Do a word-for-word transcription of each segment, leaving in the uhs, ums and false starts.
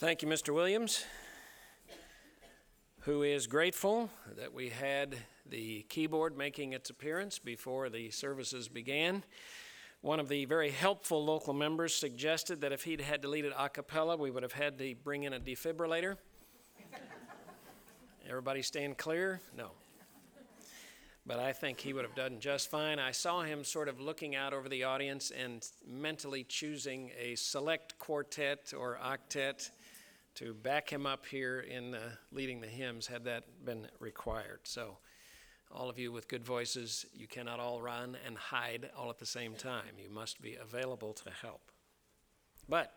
Thank you, Mister Williams, who is grateful that we had the keyboard making its appearance before the services began. One of the very helpful local members suggested that if he'd had to lead it a cappella, we would have had to bring in a defibrillator. Everybody staying clear? No. But I think he would have done just fine. I saw him sort of looking out over the audience and mentally choosing a select quartet or octet to back him up here in uh, leading the hymns had that been required. So all of you with good voices, you cannot all run and hide all at the same time. You must be available to help. But,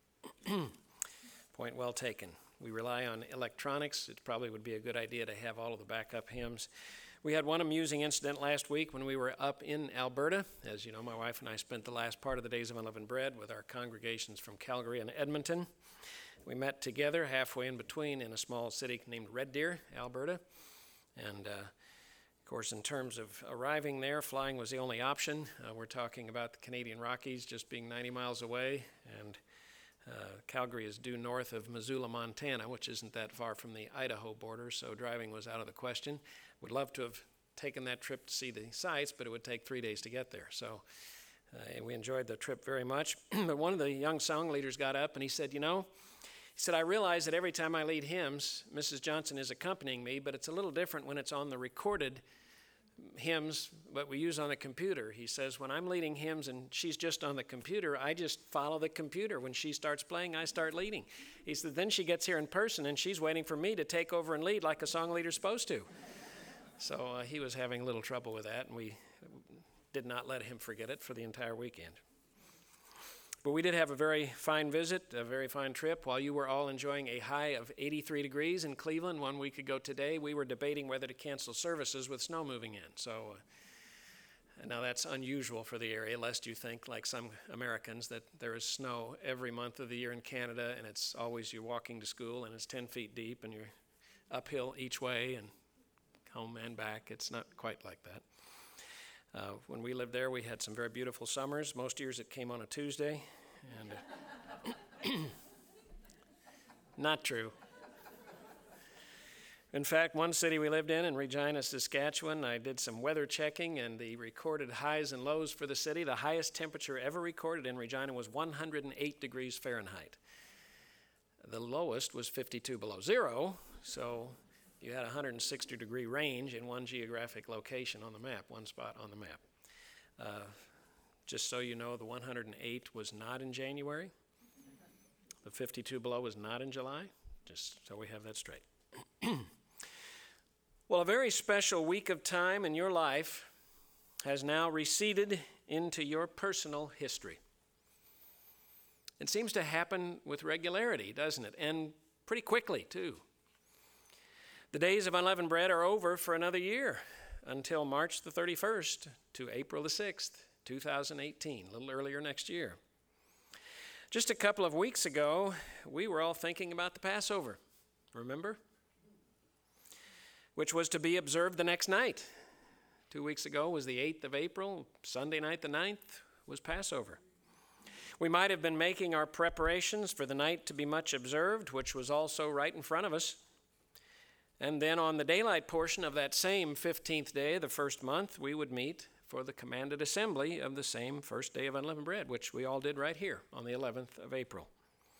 point well taken. We rely on electronics. It probably would be a good idea to have all of the backup hymns. We had one amusing incident last week when we were up in Alberta. As you know, my wife and I spent the last part of the Days of Unleavened Bread with our congregations from Calgary and Edmonton. We met together halfway in between in a small city named Red Deer, Alberta. And, uh, of course, in terms of arriving there, flying was the only option. Uh, we're talking about the Canadian Rockies just being ninety miles away, and uh, Calgary is due north of Missoula, Montana, which isn't that far from the Idaho border, so driving was out of the question. Would love to have taken that trip to see the sights, but it would take three days to get there. So uh, we enjoyed the trip very much. But one of the young song leaders got up and he said, you know, he said, I realize that every time I lead hymns, Missus Johnson is accompanying me, but it's a little different when it's on the recorded hymns, but we use on the computer. He says, when I'm leading hymns and she's just on the computer, I just follow the computer. When she starts playing, I start leading. He said, then she gets here in person and she's waiting for me to take over and lead like a song leader's supposed to. So uh, he was having a little trouble with that, and we did not let him forget it for the entire weekend. But we did have a very fine visit, a very fine trip. While you were all enjoying a high of eighty-three degrees in Cleveland one week ago today, we were debating whether to cancel services with snow moving in. So uh, now that's unusual for the area, lest you think, like some Americans, that there is snow every month of the year in Canada, and it's always you're walking to school, and it's ten feet deep, and you're uphill each way, and home and back. It's not quite like that. Uh, when we lived there, we had some very beautiful summers. Most years it came on a Tuesday. And uh, not true. In fact, one city we lived in, in Regina, Saskatchewan, I did some weather checking, and the recorded highs and lows for the city, the highest temperature ever recorded in Regina was one hundred eight degrees Fahrenheit. The lowest was fifty-two below zero, so you had a one hundred sixty degree range in one geographic location on the map, one spot on the map. Uh, just so you know, the one hundred eight was not in January. The fifty-two below was not in July, just so we have that straight. Well, a very special week of time in your life has now receded into your personal history. It seems to happen with regularity, doesn't it? And pretty quickly, too. The days of unleavened bread are over for another year until March the thirty-first to April the sixth, two thousand eighteen, a little earlier next year. Just a couple of weeks ago, we were all thinking about the Passover, remember? Which was to be observed the next night. Two weeks ago was the eighth of April. Sunday night, the ninth, was Passover. We might have been making our preparations for the night to be much observed, which was also right in front of us. And then on the daylight portion of that same fifteenth day of the first month, we would meet for the commanded assembly of the same first day of unleavened bread, which we all did right here on the eleventh of April.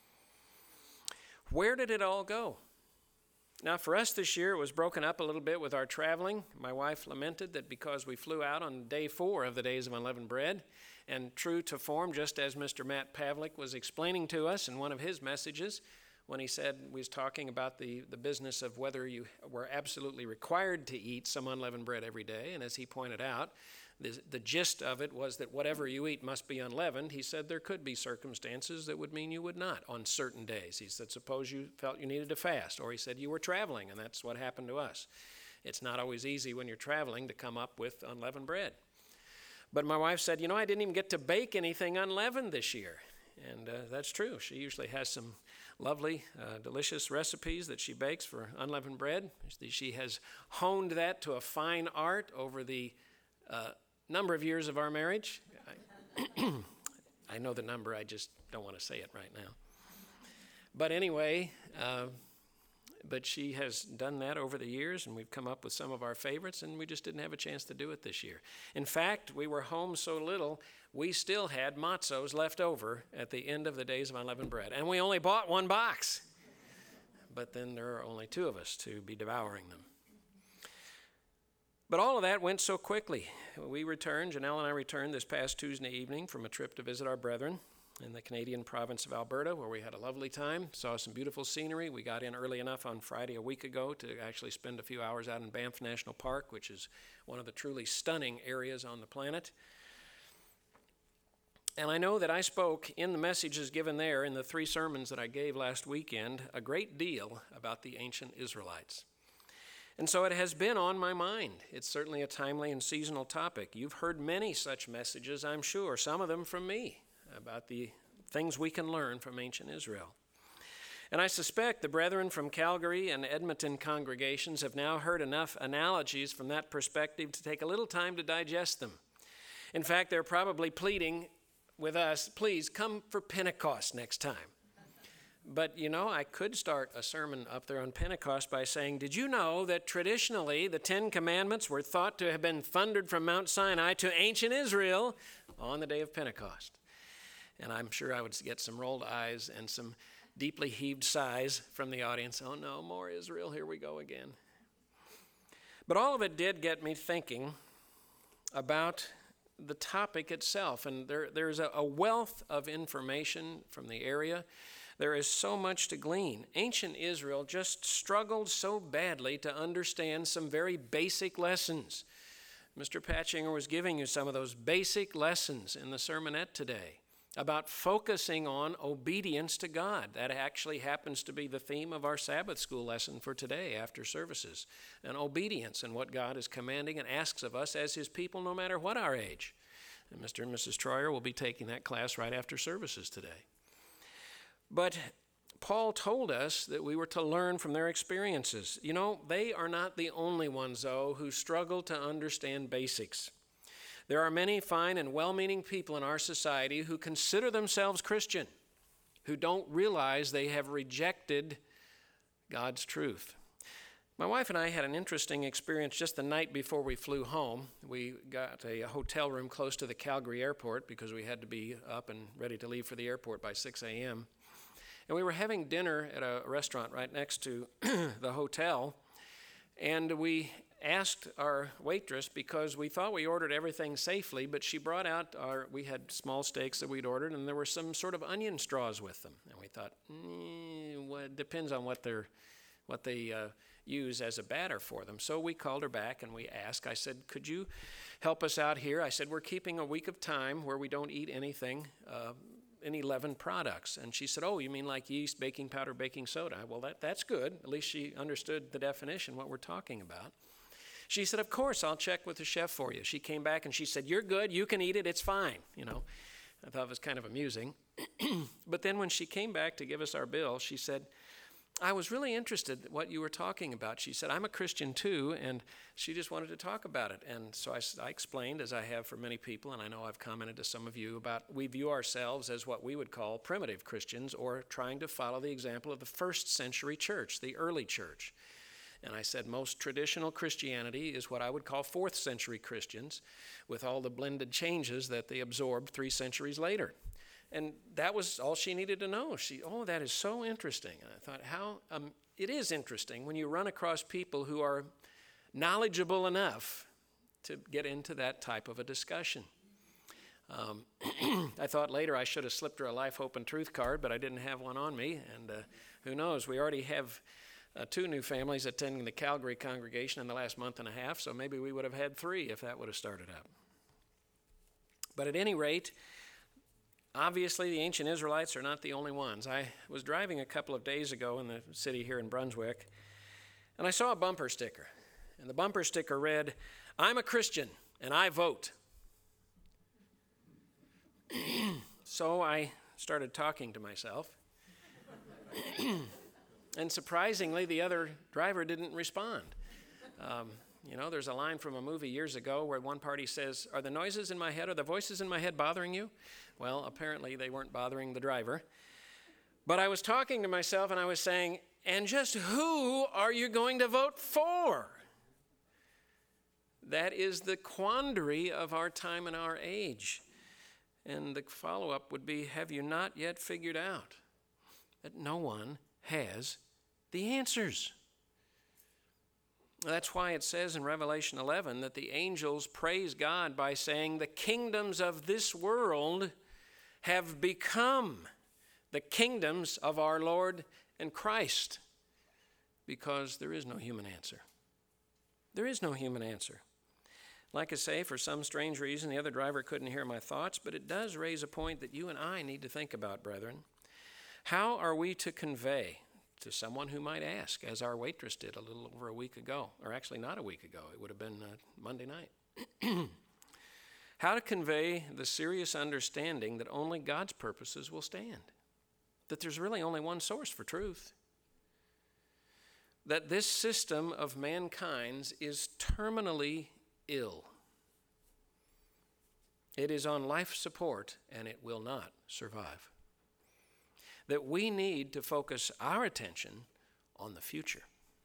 Where did it all go? Now, for us this year, it was broken up a little bit with our traveling. My wife lamented that because we flew out on day four of the Days of Unleavened Bread, and true to form, just as Mister Matt Pavlik was explaining to us in one of his messages, when he said, we was talking about the, the business of whether you were absolutely required to eat some unleavened bread every day. And as he pointed out, the, the gist of it was that whatever you eat must be unleavened. He said there could be circumstances that would mean you would not on certain days. He said, suppose you felt you needed to fast, or he said you were traveling, and that's what happened to us. It's not always easy when you're traveling to come up with unleavened bread. But my wife said, you know, I didn't even get to bake anything unleavened this year. And uh, that's true. She usually has some lovely, uh, delicious recipes that she bakes for unleavened bread. She has honed that to a fine art over the uh, number of years of our marriage. I, I know the number, I just don't want to say it right now. But anyway, uh, but she has done that over the years, and we've come up with some of our favorites, and we just didn't have a chance to do it this year. In fact, we were home so little, we still had matzos left over at the end of the Days of Unleavened Bread, and we only bought one box. But then there are only two of us to be devouring them. But all of that went so quickly. We returned, Janelle and I returned this past Tuesday evening from a trip to visit our brethren in the Canadian province of Alberta, where we had a lovely time, saw some beautiful scenery. We got in early enough on Friday a week ago to actually spend a few hours out in Banff National Park, which is one of the truly stunning areas on the planet. And I know that I spoke in the messages given there, in the three sermons that I gave last weekend, a great deal about the ancient Israelites. And so it has been on my mind. It's certainly a timely and seasonal topic. You've heard many such messages, I'm sure, some of them from me, about the things we can learn from ancient Israel. And I suspect the brethren from Calgary and Edmonton congregations have now heard enough analogies from that perspective to take a little time to digest them. In fact, they're probably pleading with us, please come for Pentecost next time. But, you know, I could start a sermon up there on Pentecost by saying, did you know that traditionally the Ten Commandments were thought to have been thundered from Mount Sinai to ancient Israel on the day of Pentecost? And I'm sure I would get some rolled eyes and some deeply heaved sighs from the audience. Oh no, more Israel, here we go again. But all of it did get me thinking about the topic itself. And there, there's a, a wealth of information from the area. There is so much to glean. Ancient Israel just struggled so badly to understand some very basic lessons. Mister Patchinger was giving you some of those basic lessons in the sermonette today about focusing on obedience to God. That actually happens to be the theme of our Sabbath school lesson for today after services, and obedience and what God is commanding and asks of us as his people no matter what our age. And Mister and Missus Troyer will be taking that class right after services today. But Paul told us that we were to learn from their experiences. You know, they are not the only ones, though, who struggle to understand basics. There are many fine and well-meaning people in our society who consider themselves Christian, who don't realize they have rejected God's truth. My wife and I had an interesting experience just the night before we flew home. We got a hotel room close to the Calgary airport because we had to be up and ready to leave for the airport by six a.m. And we were having dinner at a restaurant right next to the hotel, and we asked our waitress, because we thought we ordered everything safely, but she brought out our, we had small steaks that we'd ordered, and there were some sort of onion straws with them. And we thought, mm, well, it depends on what they're, what they uh, use as a batter for them. So we called her back and we asked, I said, could you help us out here? I said, we're keeping a week of time where we don't eat anything, uh, any leavened products. And she said, oh, you mean like yeast, baking powder, baking soda? Well, that, that's good. At least she understood the definition, what we're talking about. She said, of course, I'll check with the chef for you. She came back and she said, you're good, you can eat it, it's fine. You know, I thought it was kind of amusing. But then when she came back to give us our bill, she said, I was really interested in what you were talking about. She said, I'm a Christian too, and she just wanted to talk about it. And so I, I explained, as I have for many people, and I know I've commented to some of you about, we view ourselves as what we would call primitive Christians, or trying to follow the example of the first century church, the early church. And I said most traditional Christianity is what I would call fourth century Christians, with all the blended changes that they absorbed three centuries later. And that was all she needed to know. She, oh, that is so interesting. And I thought, how, um, it is interesting when you run across people who are knowledgeable enough to get into that type of a discussion. Um, I thought later I should have slipped her a Life, Hope, and Truth card, but I didn't have one on me. And uh, who knows, we already have uh, two new families attending the Calgary congregation in the last month and a half, so maybe we would have had three if that would have started up. But at any rate, obviously, the ancient Israelites are not the only ones. I was driving a couple of days ago in the city here in Brunswick, and I saw a bumper sticker. And the bumper sticker read, I'm a Christian, and I vote. So I started talking to myself. And surprisingly, the other driver didn't respond. Um, You know, there's a line from a movie years ago where one party says, are the noises in my head, are the voices in my head bothering you? Well, apparently they weren't bothering the driver. But I was talking to myself and I was saying, and just who are you going to vote for? That is the quandary of our time and our age. And the follow-up would be, have you not yet figured out that no one has the answers? That's why it says in Revelation eleven that the angels praise God by saying, the kingdoms of this world have become the kingdoms of our Lord and Christ, because there is no human answer. There is no human answer. Like I say, for some strange reason, the other driver couldn't hear my thoughts, but it does raise a point that you and I need to think about, brethren. How are we to convey to someone who might ask, as our waitress did a little over a week ago, or actually not a week ago, it would have been uh, Monday night, how to convey the serious understanding that only God's purposes will stand, that there's really only one source for truth, that this system of mankind's is terminally ill. It is on life support and it will not survive. That we need to focus our attention on the future,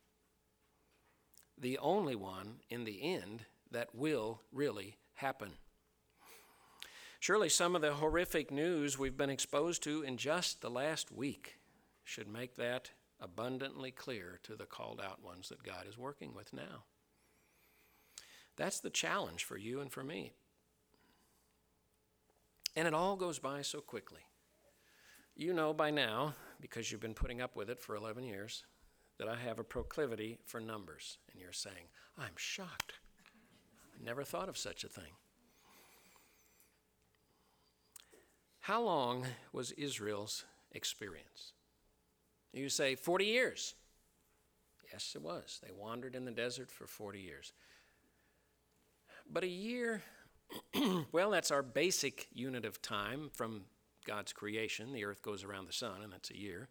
the only one in the end that will really happen. Surely some of the horrific news we've been exposed to in just the last week should make that abundantly clear to the called out ones that God is working with now. That's the challenge for you and for me. And it all goes by so quickly. You know by now, because you've been putting up with it for eleven years, that I have a proclivity for numbers. And you're saying, I'm shocked. I never thought of such a thing. How long was Israel's experience? You say, forty years. Yes, it was. They wandered in the desert for forty years. But a year, well, that's our basic unit of time from God's creation. The earth goes around the sun, and that's a year.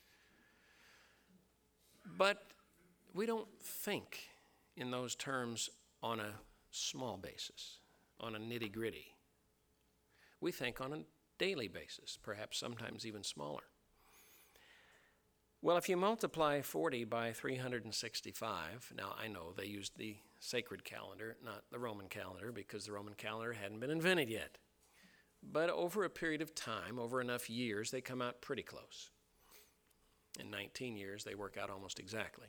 But we don't think in those terms on a small basis, on a nitty-gritty. We think on a daily basis, perhaps sometimes even smaller. Well, if you multiply forty by three hundred sixty-five, now I know they used the sacred calendar, not the Roman calendar, because the Roman calendar hadn't been invented yet. But over a period of time, over enough years, they come out pretty close. In nineteen years, they work out almost exactly.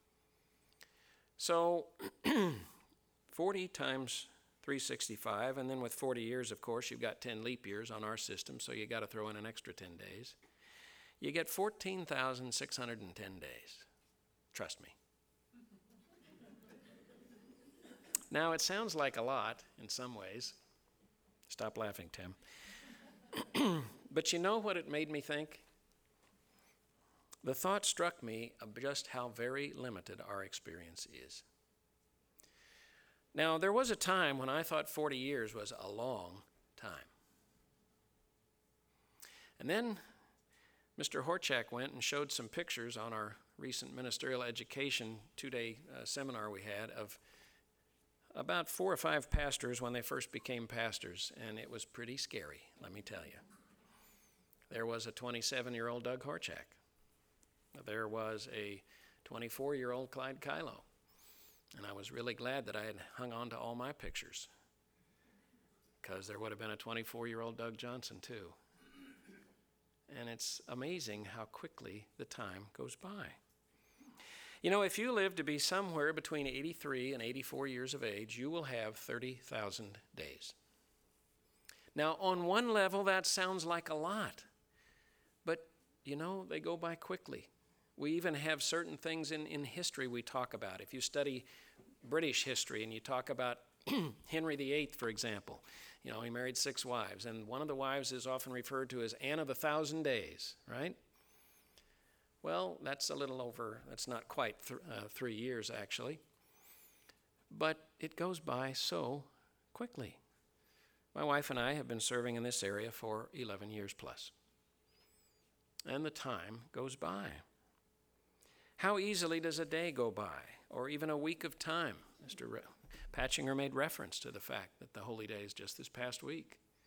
So forty times three hundred sixty-five, and then with forty years, of course, you've got ten leap years on our system, so you got to throw in an extra ten days. You get fourteen thousand six hundred ten days. Trust me. Now, it sounds like a lot in some ways. Stop laughing, Tim. But you know what it made me think? The thought struck me of just how very limited our experience is. Now, there was a time when I thought forty years was a long time. And then Mister Horchak went and showed some pictures on our recent ministerial education two-day uh, seminar we had of about four or five pastors when they first became pastors, and it was pretty scary, let me tell you. There was a twenty-seven-year-old Doug Horchak. There was a twenty-four-year-old Clyde Kylo. And I was really glad that I had hung on to all my pictures, because there would have been a twenty-four-year-old Doug Johnson too. And it's amazing how quickly the time goes by. You know, if you live to be somewhere between eighty-three and eighty-four years of age, you will have thirty thousand days. Now, on one level, that sounds like a lot. But, you know, they go by quickly. We even have certain things in, in history we talk about. If you study British history and you talk about Henry the Eighth, for example, you know, he married six wives, and one of the wives is often referred to as Anne of the Thousand Days, right? Well, that's a little over, that's not quite th- uh, three years, actually. But it goes by so quickly. My wife and I have been serving in this area for eleven years plus. And the time goes by. How easily does a day go by, or even a week of time? Mister Re- Patchinger made reference to the fact that the holy day is just this past week.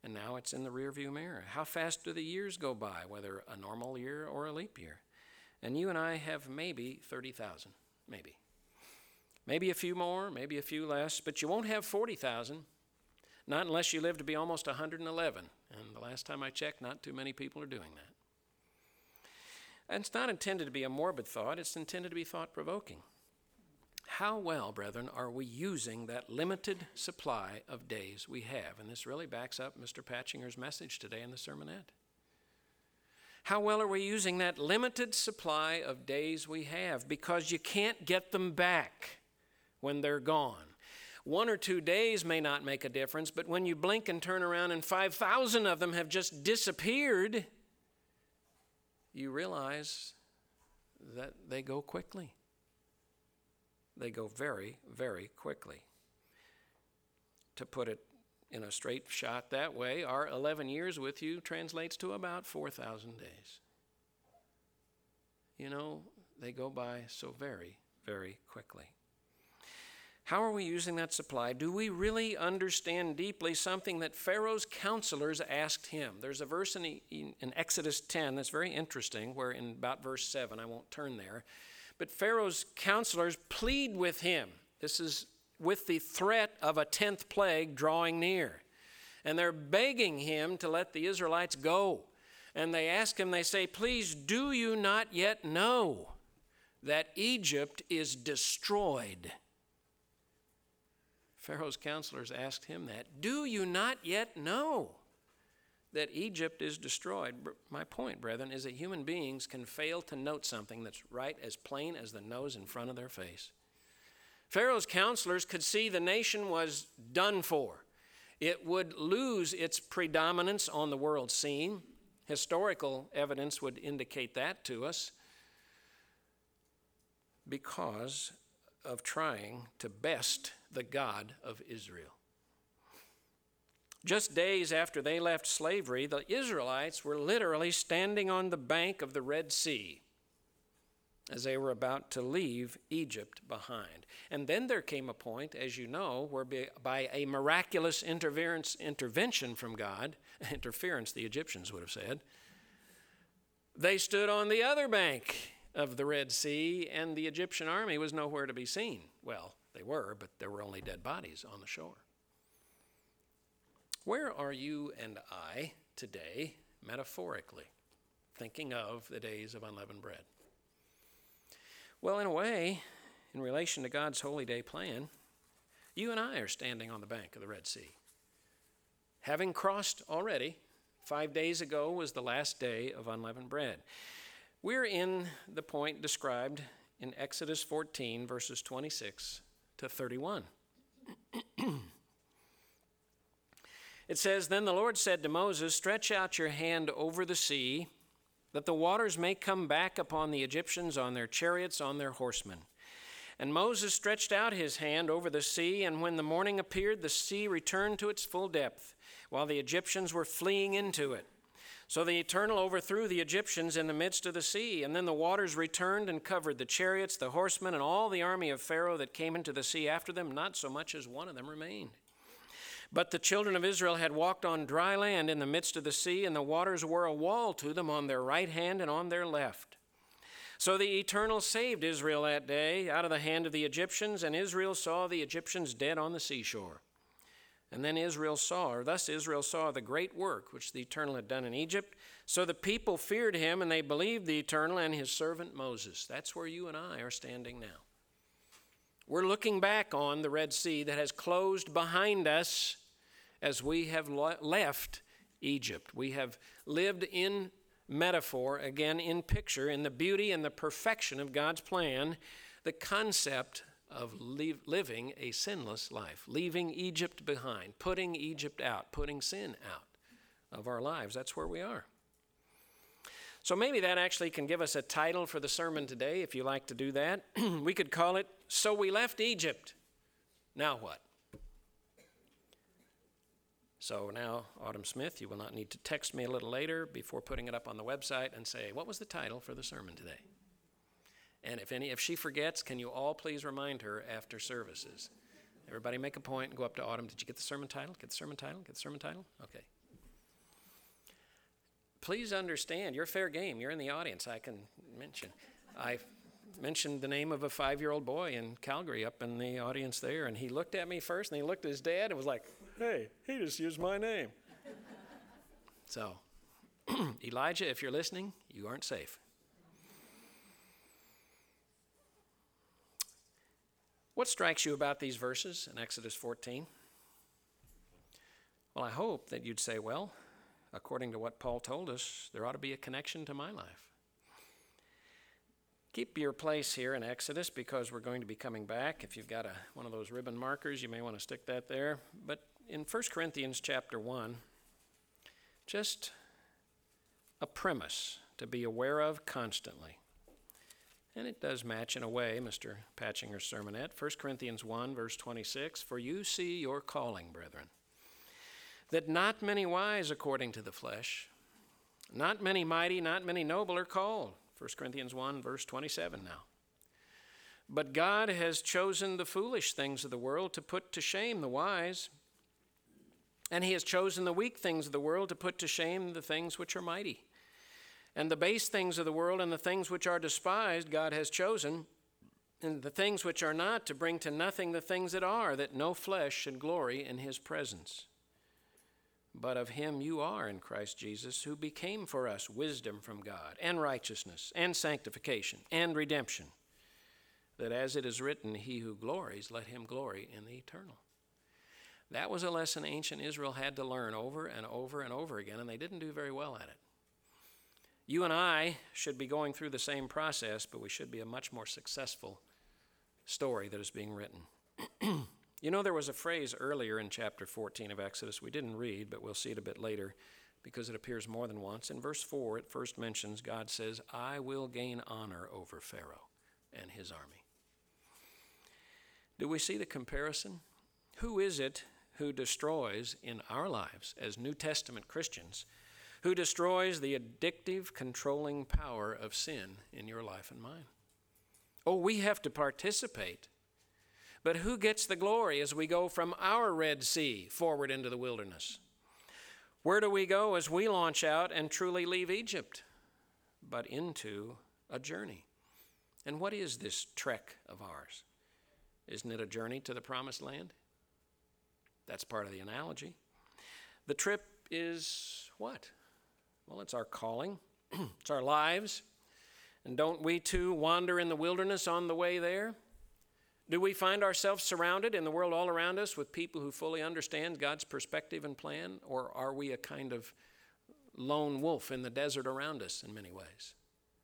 and now it's in the rearview mirror. How fast do the years go by, whether a normal year or a leap year? And you and I have maybe thirty thousand, maybe. Maybe a few more, maybe a few less, but you won't have forty thousand, not unless you live to be almost one hundred eleven. And the last time I checked, not too many people are doing that. And it's not intended to be a morbid thought, it's intended to be thought-provoking. How well, brethren, are we using that limited supply of days we have? And this really backs up Mister Patchinger's message today in the sermonette. How well are we using that limited supply of days we have? Because you can't get them back when they're gone. One or two days may not make a difference, but when you blink and turn around and five thousand of them have just disappeared, you realize that they go quickly. They go very, very quickly. To put it in a straight shot that way, our eleven years with you translates to about four thousand days. You know, they go by so very, very quickly. How are we using that supply? Do we really understand deeply something that Pharaoh's counselors asked him? There's a verse in, in Exodus ten that's very interesting, where in about verse seven, I won't turn there, but Pharaoh's counselors plead with him. This is with the threat of a tenth plague drawing near. And they're begging him to let the Israelites go. And they ask him, they say, please, do you not yet know that Egypt is destroyed? Pharaoh's counselors asked him that. Do you not yet know that Egypt is destroyed? My point, brethren, is that human beings can fail to note something that's right as plain as the nose in front of their face. Pharaoh's counselors could see the nation was done for. It would lose its predominance on the world scene. Historical evidence would indicate that to us because of trying to best the God of Israel. Just days after they left slavery, the Israelites were literally standing on the bank of the Red Sea as they were about to leave Egypt behind. And then there came a point, as you know, where by a miraculous intervention from God, interference the Egyptians would have said, they stood on the other bank of the Red Sea, and the Egyptian army was nowhere to be seen. Well, they were, but there were only dead bodies on the shore. Where are you and I today, metaphorically, thinking of the days of unleavened bread? Well, in a way, in relation to God's holy day plan, you and I are standing on the bank of the Red Sea. Having crossed already, five days ago was the last day of unleavened bread. We're in the point described in Exodus fourteen, verses twenty-six to thirty-one. It says, Then the Lord said to Moses, Stretch out your hand over the sea, that the waters may come back upon the Egyptians, on their chariots, on their horsemen. And Moses stretched out his hand over the sea, and when the morning appeared, the sea returned to its full depth, while the Egyptians were fleeing into it. So the Eternal overthrew the Egyptians in the midst of the sea, and then the waters returned and covered the chariots, the horsemen, and all the army of Pharaoh that came into the sea after them. Not so much as one of them remained. But the children of Israel had walked on dry land in the midst of the sea, and the waters were a wall to them on their right hand and on their left. So the Eternal saved Israel that day out of the hand of the Egyptians, and Israel saw the Egyptians dead on the seashore. And then Israel saw, or thus Israel saw the great work which the Eternal had done in Egypt. So the people feared him, and they believed the Eternal and his servant Moses. That's where you and I are standing now. We're looking back on the Red Sea that has closed behind us as we have left Egypt. We have lived in metaphor, again in picture, in the beauty and the perfection of God's plan, the concept of leave, living a sinless life, leaving Egypt behind, putting Egypt out, putting sin out of our lives. That's where we are. So maybe that actually can give us a title for the sermon today, if you like to do that. We could call it, So We Left Egypt. Now what? So now, Autumn Smith, you will not need to text me a little later before putting it up on the website and say, what was the title for the sermon today? And if any, if she forgets, can you all please remind her after services? Everybody make a point and go up to Autumn. Did you get the sermon title? Get the sermon title? Get the sermon title? Okay. please understand, you're fair game. You're in the audience. I can mention. I mentioned the name of a five-year-old boy in Calgary up in the audience there, and he looked at me first, and he looked at his dad and was like, hey, he just used my name. So, Elijah, if you're listening, you aren't safe. What strikes you about these verses in Exodus fourteen? Well, I hope that you'd say, well, according to what Paul told us, there ought to be a connection to my life. Keep your place here in Exodus because we're going to be coming back. If you've got a, one of those ribbon markers, you may want to stick that there. But in First Corinthians chapter one, just a premise to be aware of constantly. And it does match in a way, Mister Patchinger's sermonette. First Corinthians one, verse twenty-six, for you see your calling, brethren, that not many wise according to the flesh, not many mighty, not many noble are called. First Corinthians one, verse twenty-seven now. But God has chosen the foolish things of the world to put to shame the wise, and he has chosen the weak things of the world to put to shame the things which are mighty. And the base things of the world and the things which are despised God has chosen, and the things which are not, to bring to nothing the things that are, that no flesh should glory in his presence. But of him you are in Christ Jesus, who became for us wisdom from God, and righteousness, and sanctification, and redemption, that as it is written, he who glories, let him glory in the eternal. That was a lesson ancient Israel had to learn over and over and over again, and they didn't do very well at it. You and I should be going through the same process, but we should be a much more successful story that is being written. You know, there was a phrase earlier in chapter fourteen of Exodus we didn't read, but we'll see it a bit later because it appears more than once. In verse four, it first mentions God says, I will gain honor over Pharaoh and his army. Do we see the comparison? Who is it who destroys in our lives as New Testament Christians, who destroys the addictive, controlling power of sin in your life and mine? Oh, we have to participate. But who gets the glory as we go from our Red Sea forward into the wilderness? Where do we go as we launch out and truly leave Egypt? But into a journey. And what is this trek of ours? Isn't it a journey to the promised land? That's part of the analogy. The trip is what? Well, it's our calling. It's our lives. And don't we too wander in the wilderness on the way there? Do we find ourselves surrounded in the world all around us with people who fully understand God's perspective and plan? Or are we a kind of lone wolf in the desert around us in many ways?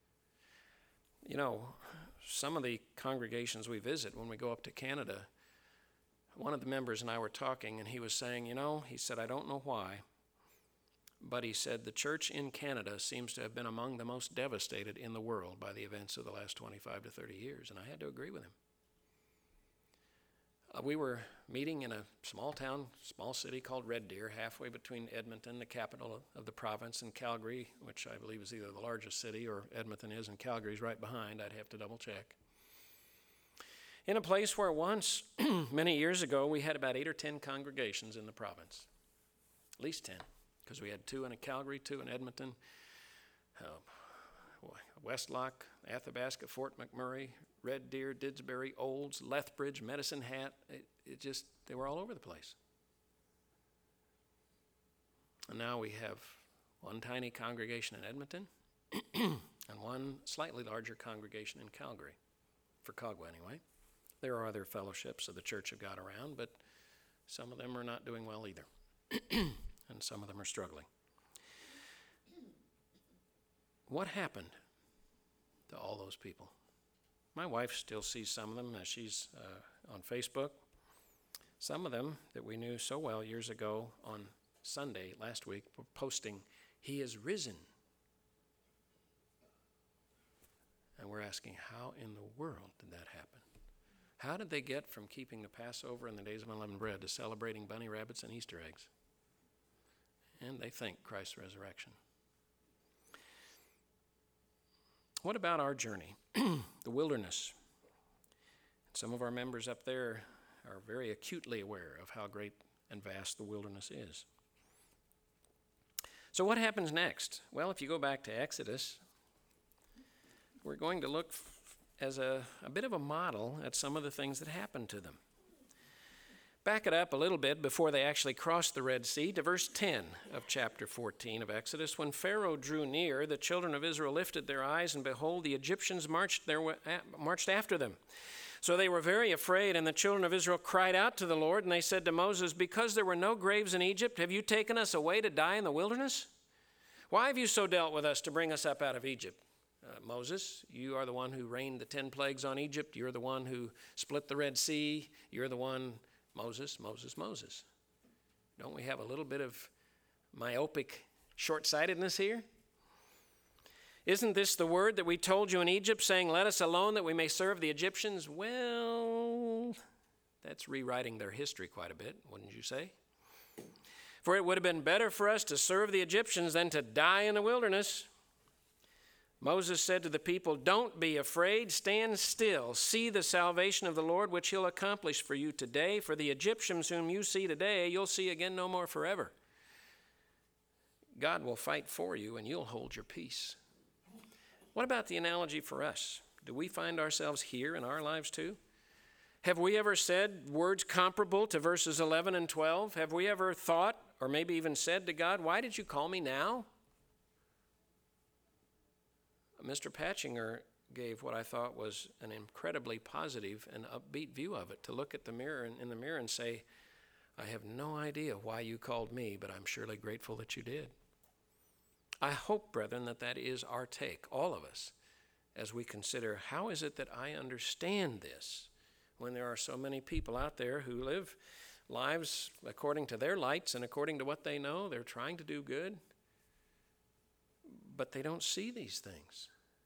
You know, some of the congregations we visit when we go up to Canada, one of the members and I were talking, and he was saying, you know, he said, I don't know why, but he said the church in Canada seems to have been among the most devastated in the world by the events of the last twenty-five to thirty years, and I had to agree with him. Uh, we were meeting in a small town, small city called Red Deer, halfway between Edmonton, the capital of, of the province, and Calgary, which I believe is either the largest city or Edmonton is, and Calgary's right behind. I'd have to double check. In a place where once, many years ago, we had about eight or ten congregations in the province, at least ten, because we had two in Calgary, two in Edmonton, uh, Westlock, Athabasca, Fort McMurray, Red Deer, Didsbury, Olds, Lethbridge, Medicine Hat. It, it just, they were all over the place. And now we have one tiny congregation in Edmonton and one slightly larger congregation in Calgary, for Cagwa anyway. There are other fellowships of the Church of God around, but some of them are not doing well either, and some of them are struggling. What happened to all those people? My wife still sees some of them as she's uh, on Facebook. Some of them that we knew so well years ago on Sunday last week were posting, he is risen. And we're asking, how in the world did that happen? How did they get from keeping the Passover and the days of unleavened bread to celebrating bunny rabbits and Easter eggs? And they think Christ's resurrection. What about our journey? The wilderness. Some of our members up there are very acutely aware of how great and vast the wilderness is. So what happens next? Well, if you go back to Exodus, we're going to look f- as a, a bit of a model at some of the things that happened to them. Back it up a little bit before they actually crossed the Red Sea to verse ten of chapter fourteen of Exodus. When Pharaoh drew near, the children of Israel lifted their eyes, and behold, the Egyptians marched, their, marched after them. So they were very afraid, and the children of Israel cried out to the Lord, and they said to Moses, because there were no graves in Egypt, have you taken us away to die in the wilderness? Why have you so dealt with us to bring us up out of Egypt? Uh, Moses, you are the one who rained the ten plagues on Egypt. You're the one who split the Red Sea. You're the one, Moses, Moses, Moses. Don't we have a little bit of myopic short-sightedness here? Isn't this the word that we told you in Egypt, saying, let us alone that we may serve the Egyptians? Well, that's rewriting their history quite a bit, wouldn't you say? For it would have been better for us to serve the Egyptians than to die in the wilderness. Moses said to the people, don't be afraid, stand still. See the salvation of the Lord, which he'll accomplish for you today. For the Egyptians whom you see today, you'll see again no more forever. God will fight for you, and you'll hold your peace. What about the analogy for us? Do we find ourselves here in our lives too? Have we ever said words comparable to verses eleven and twelve? Have we ever thought, or maybe even said to God, why did you call me now? Mister Patchinger gave what I thought was an incredibly positive and upbeat view of it, to look at the mirror and, in the mirror and say, I have no idea why you called me, but I'm surely grateful that you did. I hope, brethren, that that is our take, all of us, as we consider how is it that I understand this when there are so many people out there who live lives according to their lights and according to what they know. They're trying to do good, but they don't see these things.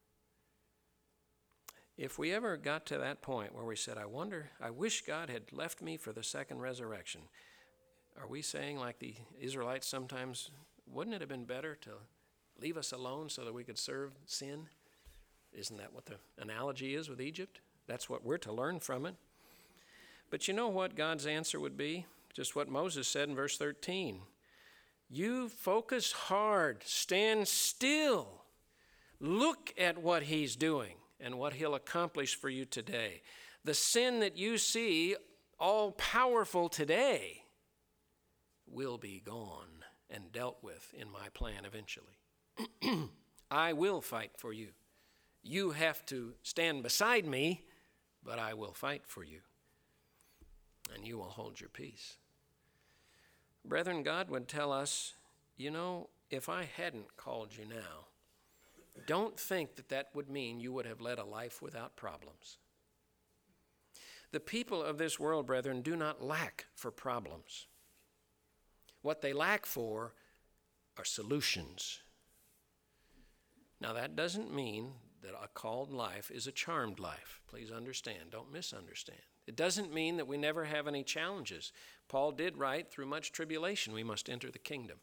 If we ever got to that point where we said, I wonder, I wish God had left me for the second resurrection, are we saying like the Israelites sometimes, wouldn't it have been better to leave us alone so that we could serve sin? Isn't that what the analogy is with Egypt? That's what we're to learn from it. But you know what God's answer would be? Just what Moses said in verse thirteen. You focus hard, stand still, look at what he's doing and what he'll accomplish for you today. The sin that you see all powerful today will be gone and dealt with in my plan eventually. I will fight for you. You have to stand beside me, but I will fight for you, and you will hold your peace. Brethren, God would tell us, you know, if I hadn't called you now, don't think that that would mean you would have led a life without problems. The people of this world, brethren, do not lack for problems. What they lack for are solutions. Now, that doesn't mean that a called life is a charmed life. Please understand. Don't misunderstand. It doesn't mean that we never have any challenges. Paul did write, through much tribulation we must enter the kingdom.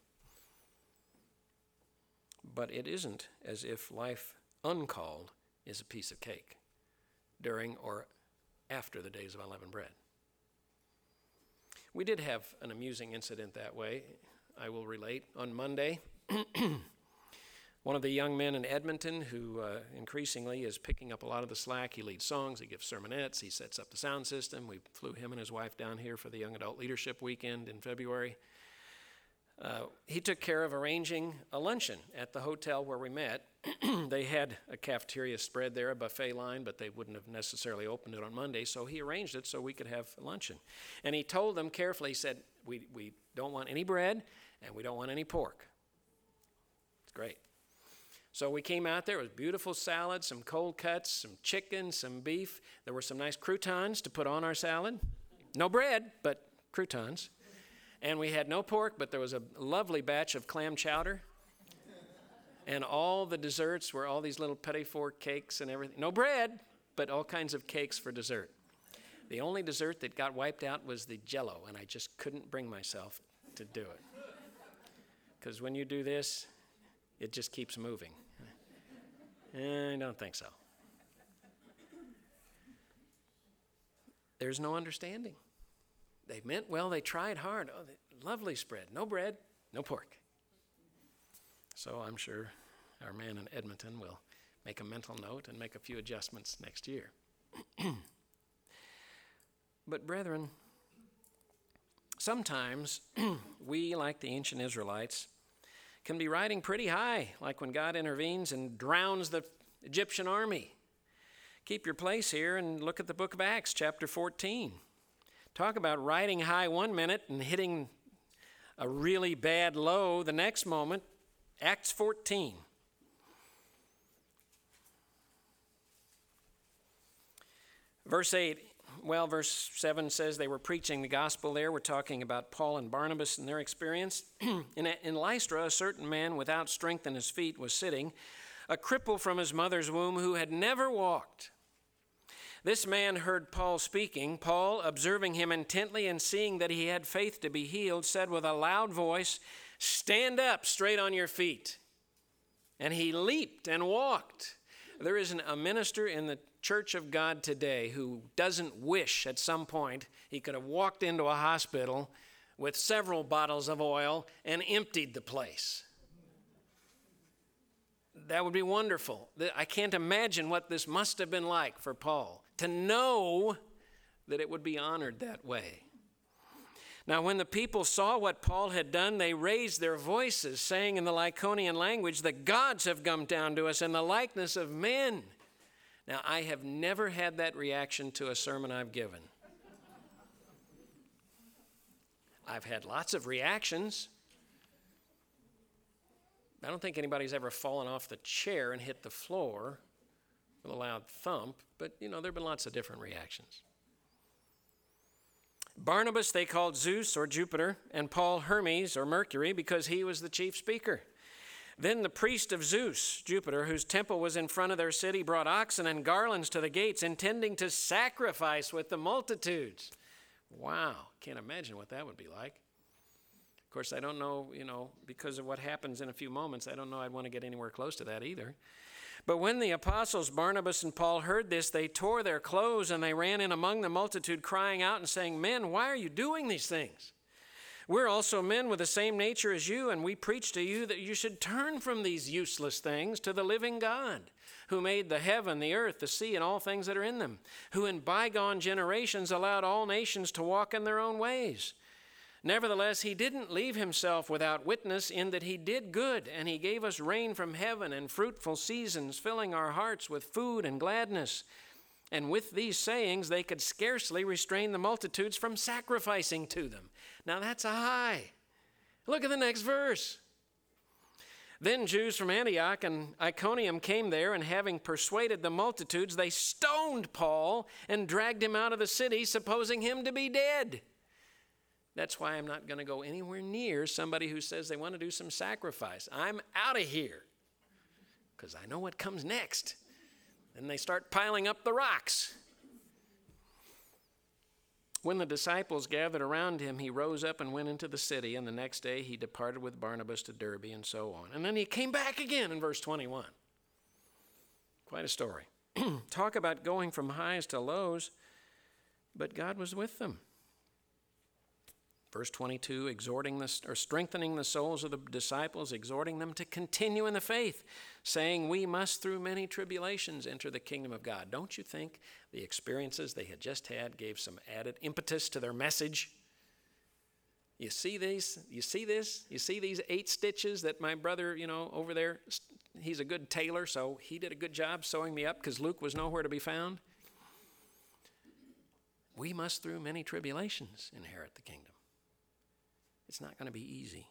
But it isn't as if life uncalled is a piece of cake during or after the days of unleavened bread. We did have an amusing incident that way. I will relate. On Monday, one of the young men in Edmonton who uh, increasingly is picking up a lot of the slack. He leads songs, he gives sermonettes, he sets up the sound system. We flew him and his wife down here for the Young Adult Leadership Weekend in February. Uh, he took care of arranging a luncheon at the hotel where we met. They had a cafeteria spread there, a buffet line, but they wouldn't have necessarily opened it on Monday, so he arranged it so we could have luncheon. And he told them carefully, he said, we, we don't want any bread and we don't want any pork. It's great. So we came out there, it was beautiful salad, some cold cuts, some chicken, some beef. There were some nice croutons to put on our salad. No bread, but croutons. And we had no pork, but there was a lovely batch of clam chowder. And all the desserts were all these little petit four cakes and everything. No bread, but all kinds of cakes for dessert. The only dessert that got wiped out was the Jell-O, and I just couldn't bring myself to do it. Because when you do this, it just keeps moving. I don't think so. There's no understanding. They meant well, they tried hard. Oh, lovely spread. No bread, no pork. So I'm sure our man in Edmonton will make a mental note and make a few adjustments next year. But brethren, sometimes we, like the ancient Israelites, can be riding pretty high, like when God intervenes and drowns the Egyptian army. Keep your place here and look at the book of Acts, chapter fourteen. Talk about riding high one minute and hitting a really bad low the next moment. Acts fourteen. Verse eight, well, verse seven says they were preaching the gospel there. We're talking about Paul and Barnabas and their experience. in, in Lystra, a certain man without strength in his feet was sitting, a cripple from his mother's womb who had never walked. This man heard Paul speaking. Paul, observing him intently and seeing that he had faith to be healed, said with a loud voice, "Stand up straight on your feet." And he leaped and walked. There isn't a minister in the Church of God today who doesn't wish at some point he could have walked into a hospital with several bottles of oil and emptied the place. That would be wonderful. I can't imagine what this must have been like for Paul to know that it would be honored that way. Now, when the people saw what Paul had done, they raised their voices, saying in the Lycaonian language, "The gods have come down to us in the likeness of men." Now, I have never had that reaction to a sermon I've given. I've had lots of reactions. I don't think anybody's ever fallen off the chair and hit the floor with a loud thump, but, you know, there have been lots of different reactions. Barnabas they called Zeus or Jupiter, and Paul Hermes or Mercury because he was the chief speaker. Then the priest of Zeus, Jupiter, whose temple was in front of their city, brought oxen and garlands to the gates, intending to sacrifice with the multitudes. Wow, can't imagine what that would be like. Of course, I don't know, you know, because of what happens in a few moments, I don't know I'd want to get anywhere close to that either. But when the apostles Barnabas and Paul heard this, they tore their clothes and they ran in among the multitude, crying out and saying, "Men, why are you doing these things? We're also men with the same nature as you, and we preach to you that you should turn from these useless things to the living God, who made the heaven, the earth, the sea, and all things that are in them, who in bygone generations allowed all nations to walk in their own ways. Nevertheless, he didn't leave himself without witness in that he did good, and he gave us rain from heaven and fruitful seasons, filling our hearts with food and gladness." And with these sayings, they could scarcely restrain the multitudes from sacrificing to them. Now that's a high. Look at the next verse. Then Jews from Antioch and Iconium came there, and having persuaded the multitudes, they stoned Paul and dragged him out of the city, supposing him to be dead. That's why I'm not going to go anywhere near somebody who says they want to do some sacrifice. I'm out of here because I know what comes next. Then they start piling up the rocks. When the disciples gathered around him, he rose up and went into the city, and the next day he departed with Barnabas to Derbe and so on. And then he came back again in verse twenty-one. Quite a story. Talk about going from highs to lows, but God was with them. Verse twenty-two, exhorting the, or strengthening the souls of the disciples, exhorting them to continue in the faith, saying, "We must through many tribulations enter the kingdom of God." Don't you think the experiences they had just had gave some added impetus to their message? You see these? You see this? You see these eight stitches that my brother, you know, over there, he's a good tailor, so he did a good job sewing me up because Luke was nowhere to be found. We must through many tribulations inherit the kingdom. It's not going to be easy.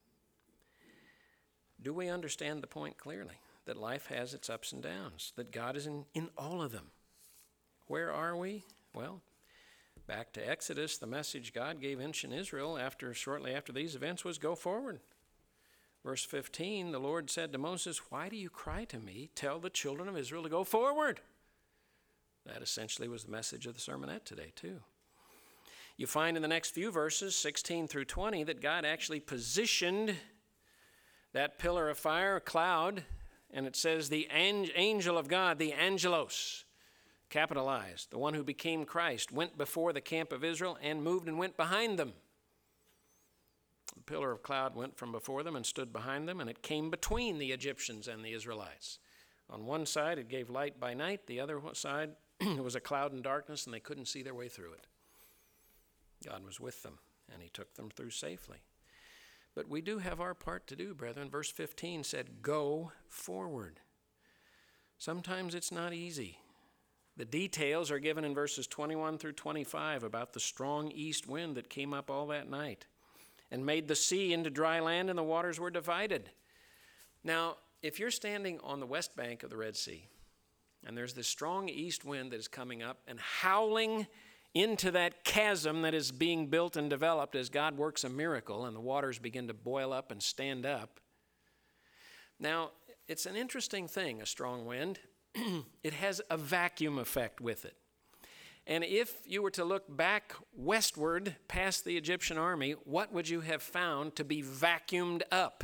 Do we understand the point clearly? That life has its ups and downs, that God is in, in all of them. Where are we? Well, back to Exodus, the message God gave ancient Israel after, shortly after these events was go forward. Verse fifteen, the Lord said to Moses, "Why do you cry to me? Tell the children of Israel to go forward." That essentially was the message of the sermonette today, too. You find in the next few verses, sixteen through twenty, that God actually positioned that pillar of fire, a cloud, and it says the angel of God, the angelos, capitalized, the one who became Christ, went before the camp of Israel and moved and went behind them. The pillar of cloud went from before them and stood behind them, and it came between the Egyptians and the Israelites. On one side, it gave light by night. The other side, it was a cloud and darkness, and they couldn't see their way through it. God was with them, and he took them through safely. But we do have our part to do, brethren. Verse fifteen said, go forward. Sometimes it's not easy. The details are given in verses twenty-one through twenty-five about the strong east wind that came up all that night and made the sea into dry land, and the waters were divided. Now, if you're standing on the west bank of the Red Sea, and there's this strong east wind that is coming up and howling into that chasm that is being built and developed as God works a miracle and the waters begin to boil up and stand up. Now, it's an interesting thing, a strong wind. It has a vacuum effect with it. And if you were to look back westward past the Egyptian army, what would you have found to be vacuumed up?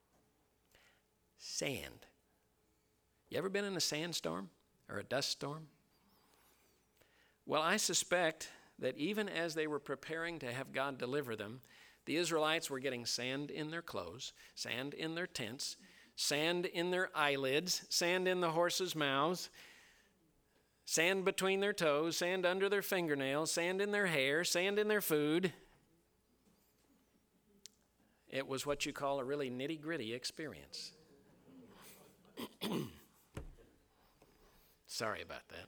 Sand. You ever been in a sandstorm or a dust storm? Well, I suspect that even as they were preparing to have God deliver them, the Israelites were getting sand in their clothes, sand in their tents, sand in their eyelids, sand in the horses' mouths, sand between their toes, sand under their fingernails, sand in their hair, sand in their food. It was what you call a really nitty-gritty experience. Sorry about that.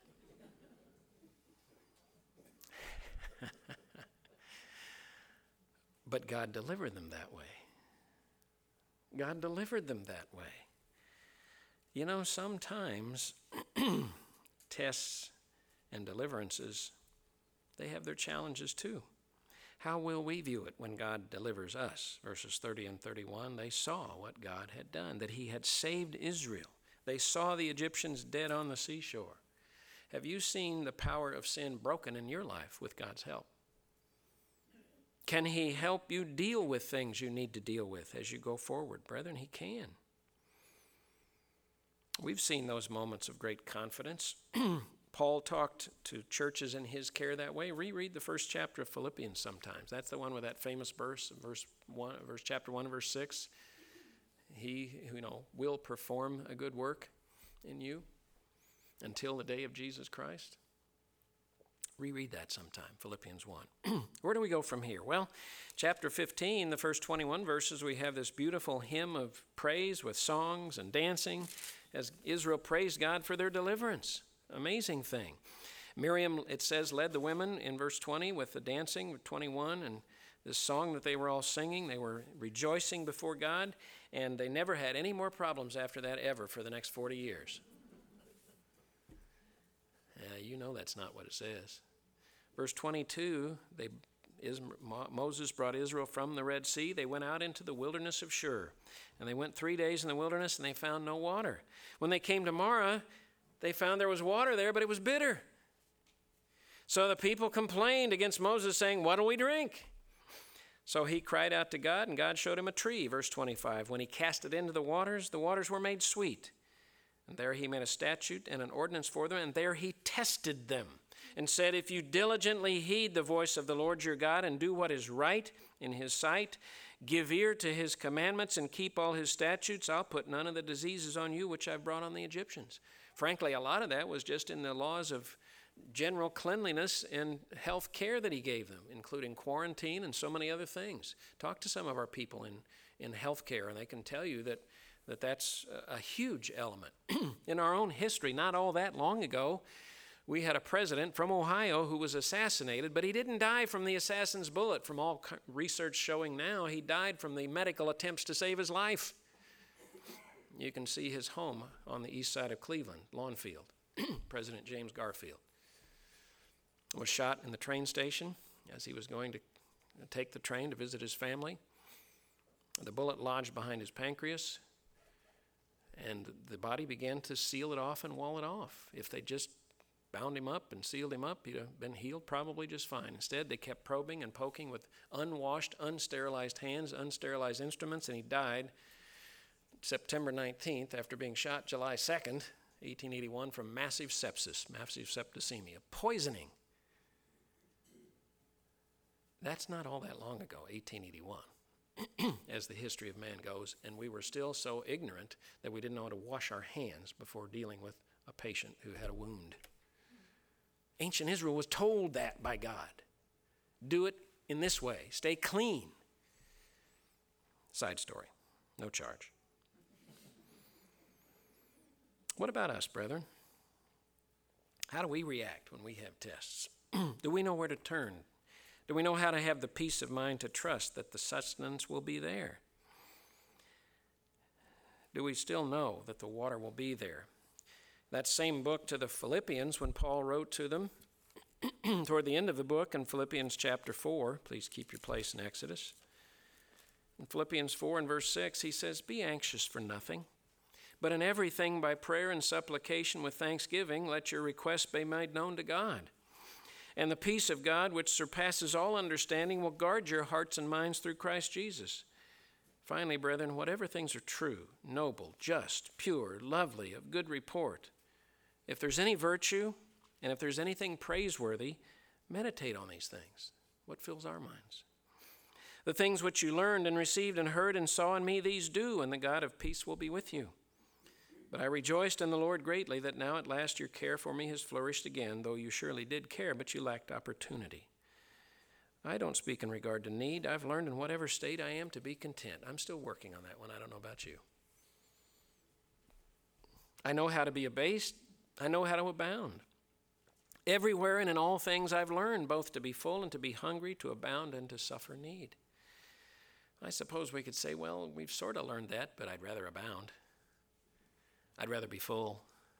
But God delivered them that way. God delivered them that way. You know, sometimes tests and deliverances, they have their challenges too. How will we view it when God delivers us? Verses thirty and thirty-one, they saw what God had done, that he had saved Israel. They saw the Egyptians dead on the seashore. Have you seen the power of sin broken in your life with God's help? Can he help you deal with things you need to deal with as you go forward? Brethren, he can. We've seen those moments of great confidence. Paul talked to churches in his care that way. Reread the first chapter of Philippians sometimes. That's the one with that famous verse, verse one, verse chapter one, verse six. He, you know, will perform a good work in you until the day of Jesus Christ. Reread that sometime, Philippians one. Where do we go from here? Well, chapter fifteen, the first twenty-one verses, we have this beautiful hymn of praise with songs and dancing as Israel praised God for their deliverance. Amazing thing. Miriam, it says, led the women in verse twenty with the dancing, twenty-one, and this song that they were all singing. They were rejoicing before God, and they never had any more problems after that ever for the next forty years. Uh, you know that's not what it says. Verse twenty-two, they, is, Moses brought Israel from the Red Sea. They went out into the wilderness of Shur. And they went three days in the wilderness, and they found no water. When they came to Marah, they found there was water there, but it was bitter. So the people complained against Moses, saying, what do we drink? So he cried out to God, and God showed him a tree. Verse twenty-five, when he cast it into the waters, the waters were made sweet. And there he made a statute and an ordinance for them, and there he tested them and said, if you diligently heed the voice of the Lord your God and do what is right in his sight, give ear to his commandments and keep all his statutes, I'll put none of the diseases on you which I've brought on the Egyptians. Frankly, a lot of that was just in the laws of general cleanliness and health care that he gave them, including quarantine and so many other things. Talk to some of our people in, in health care, and they can tell you that that that's a huge element. In our own history, not all that long ago, we had a president from Ohio who was assassinated, but he didn't die from the assassin's bullet. From all research showing now, he died from the medical attempts to save his life. You can see his home on the east side of Cleveland, Lawnfield. President James Garfield was shot in the train station as he was going to take the train to visit his family. The bullet lodged behind his pancreas, and the body began to seal it off and wall it off. If they just bound him up and sealed him up, he'd have been healed probably just fine. Instead, they kept probing and poking with unwashed, unsterilized hands, unsterilized instruments, and he died September nineteenth after being shot July second, eighteen eighty-one, from massive sepsis, massive septicemia, poisoning. That's not all that long ago, eighteen eighty-one. as the history of man goes, and we were still so ignorant that we didn't know how to wash our hands before dealing with a patient who had a wound. Ancient Israel was told that by God. Do it in this way. Stay clean. Side story. No charge. What about us, brethren? How do we react when we have tests? Do we know where to turn? Do we know how to have the peace of mind to trust that the sustenance will be there? Do we still know that the water will be there? That same book to the Philippians, when Paul wrote to them, toward the end of the book in Philippians chapter four, please keep your place in Exodus. In Philippians four and verse six, he says, "Be anxious for nothing, but in everything by prayer and supplication with thanksgiving, let your requests be made known to God. And the peace of God, which surpasses all understanding, will guard your hearts and minds through Christ Jesus. Finally, brethren, whatever things are true, noble, just, pure, lovely, of good report, if there's any virtue, and if there's anything praiseworthy, meditate on these things." What fills our minds? "The things which you learned and received and heard and saw in me, these do, and the God of peace will be with you. But I rejoiced in the Lord greatly that now at last your care for me has flourished again, though you surely did care, but you lacked opportunity. I don't speak in regard to need. I've learned in whatever state I am to be content." I'm still working on that one. I don't know about you. "I know how to be abased. I know how to abound. Everywhere and in all things I've learned, both to be full and to be hungry, to abound and to suffer need." I suppose we could say, well, we've sort of learned that, but I'd rather abound. I'd rather be full.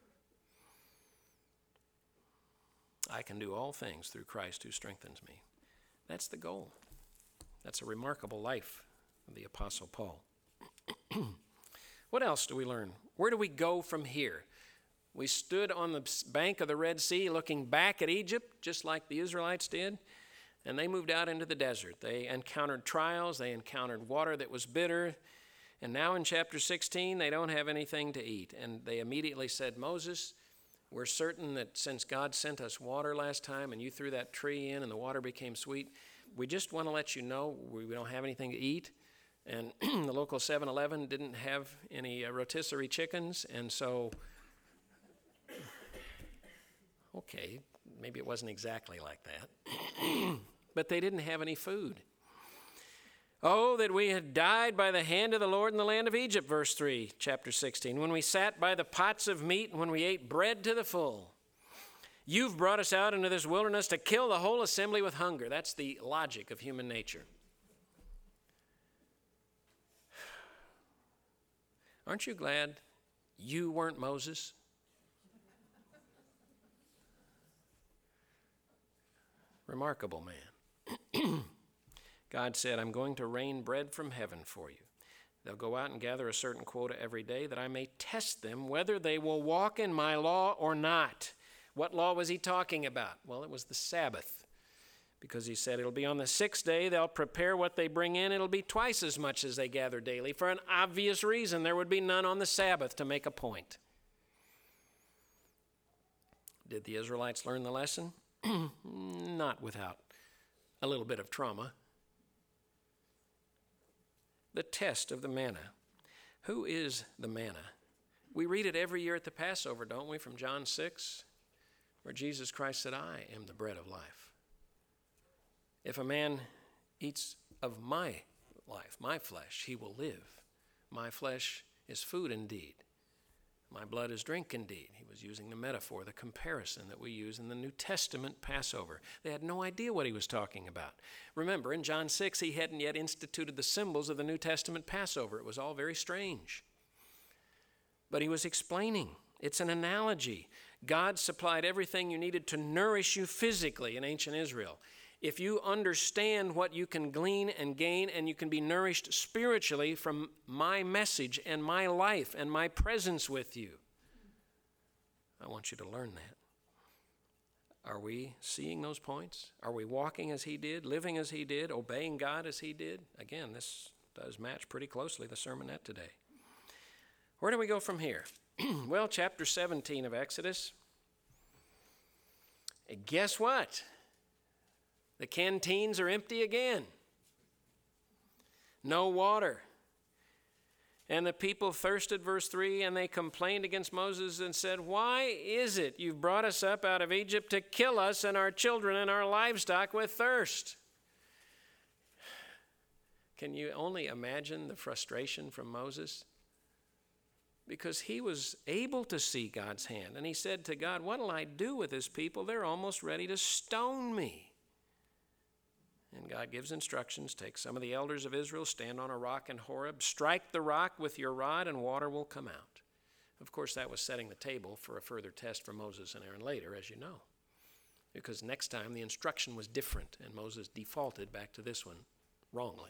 I can do all things through Christ who strengthens me. That's the goal. That's a remarkable life of the Apostle Paul. What else do we learn? Where do we go from here? We stood on the bank of the Red Sea looking back at Egypt, just like the Israelites did, and they moved out into the desert. They encountered trials. They encountered water that was bitter. And now in chapter sixteen, they don't have anything to eat. And they immediately said, "Moses, we're certain that since God sent us water last time and you threw that tree in and the water became sweet, we just want to let you know we don't have anything to eat." And the local seven eleven didn't have any uh, rotisserie chickens, and so, okay, maybe it wasn't exactly like that. But they didn't have any food. "Oh, that we had died by the hand of the Lord in the land of Egypt," verse three, chapter sixteen, "when we sat by the pots of meat and when we ate bread to the full. You've brought us out into this wilderness to kill the whole assembly with hunger." That's the logic of human nature. Aren't you glad you weren't Moses? Remarkable man. God said, "I'm going to rain bread from heaven for you. They'll go out and gather a certain quota every day that I may test them whether they will walk in my law or not." What law was he talking about? Well, it was the Sabbath, because he said it'll be on the sixth day they'll prepare what they bring in. It'll be twice as much as they gather daily. For an obvious reason, there would be none on the Sabbath to make a point. Did the Israelites learn the lesson? Not without a little bit of trauma. The test of the manna. Who is the manna? We read it every year at the Passover, don't we, from John six, where Jesus Christ said, "I am the bread of life. If a man eats of my life, my flesh, he will live. My flesh is food indeed. My blood is drink indeed." He was using the metaphor, the comparison that we use in the New Testament Passover. They had no idea what he was talking about. Remember, in John six, he hadn't yet instituted the symbols of the New Testament Passover. It was all very strange. But he was explaining. It's an analogy. God supplied everything you needed to nourish you physically in ancient Israel. If you understand what you can glean and gain, and you can be nourished spiritually from my message and my life and my presence with you, I want you to learn that. Are we seeing those points? Are we walking as he did, living as he did, obeying God as he did? Again, this does match pretty closely the sermonette today. Where do we go from here? Well, chapter seventeen of Exodus. And guess what? The canteens are empty again. no water. And the people thirsted, verse three, and they complained against Moses and said, why is it you've brought us up out of Egypt to kill us and our children and our livestock with thirst? Can you only imagine the frustration from Moses? Because he was able to see God's hand. And he said to God, what'll I do with this people? They're almost ready to stone me. And God gives instructions. Take some of the elders of Israel, stand on a rock in Horeb, strike the rock with your rod, and water will come out. Of course, that was setting the table for a further test for Moses and Aaron later, as you know. Because next time the instruction was different, and Moses defaulted back to this one wrongly.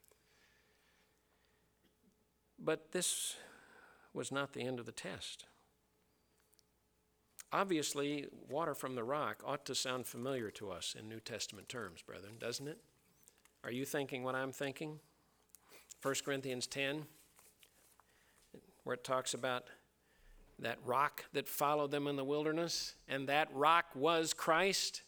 But this was not the end of the test. Obviously, water from the rock ought to sound familiar to us in New Testament terms, brethren, doesn't it? Are you thinking what I'm thinking? First Corinthians ten, where it talks about that rock that followed them in the wilderness, and that rock was Christ.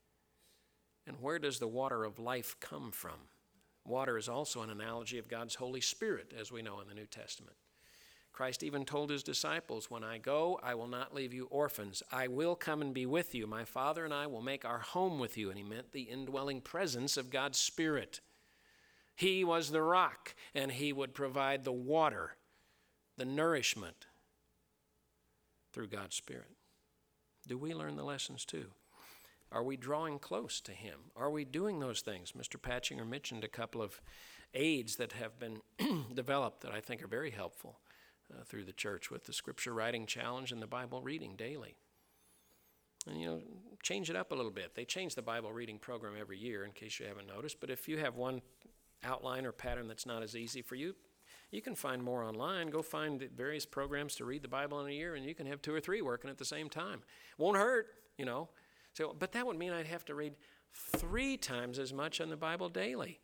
And where does the water of life come from? Water is also an analogy of God's Holy Spirit, as we know in the New Testament. Christ even told his disciples, when I go, I will not leave you orphans. I will come and be with you. My Father and I will make our home with you. And he meant the indwelling presence of God's Spirit. He was the rock, and he would provide the water, the nourishment through God's Spirit. Do we learn the lessons too? Are we drawing close to him? Are we doing those things? Mister Patchinger mentioned a couple of aids that have been developed that I think are very helpful. Uh, through the church with the scripture writing challenge and the Bible reading daily. And, you know, change it up a little bit. They change the Bible reading program every year, in case you haven't noticed. But if you have one outline or pattern that's not as easy for you, you can find more online. Go find various programs to read the Bible in a year, and you can have two or three working at the same time. Won't hurt, you know. So, but that would mean I'd have to read three times as much in the Bible daily.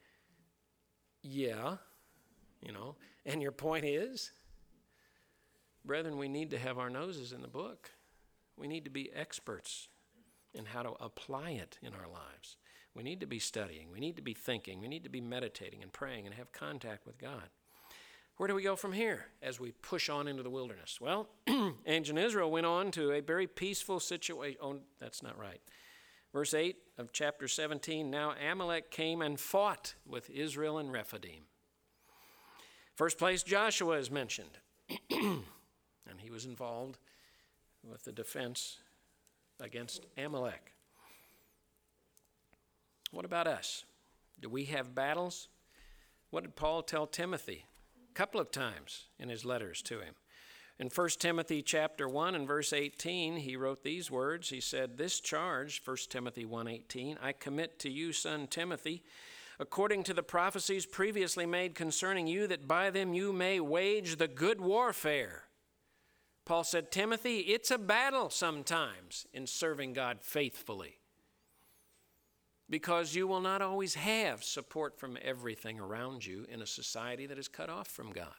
Yeah, you know. And your point is? Brethren, we need to have our noses in the book. We need to be experts in how to apply it in our lives. We need to be studying. We need to be thinking. We need to be meditating and praying and have contact with God. Where do we go from here as we push on into the wilderness? Well, ancient Israel went on to a very peaceful situation. Oh, that's not right. Verse eight of chapter seventeen, now Amalek came and fought with Israel and Rephidim. First place Joshua is mentioned. And he was involved with the defense against Amalek. What about us? Do we have battles? What did Paul tell Timothy? A couple of times in his letters to him. In First Timothy chapter one and verse eighteen, he wrote these words. He said, this charge, First Timothy one eighteen, I commit to you, son Timothy, according to the prophecies previously made concerning you, that by them you may wage the good warfare. Paul said, Timothy, it's a battle sometimes in serving God faithfully, because you will not always have support from everything around you in a society that is cut off from God.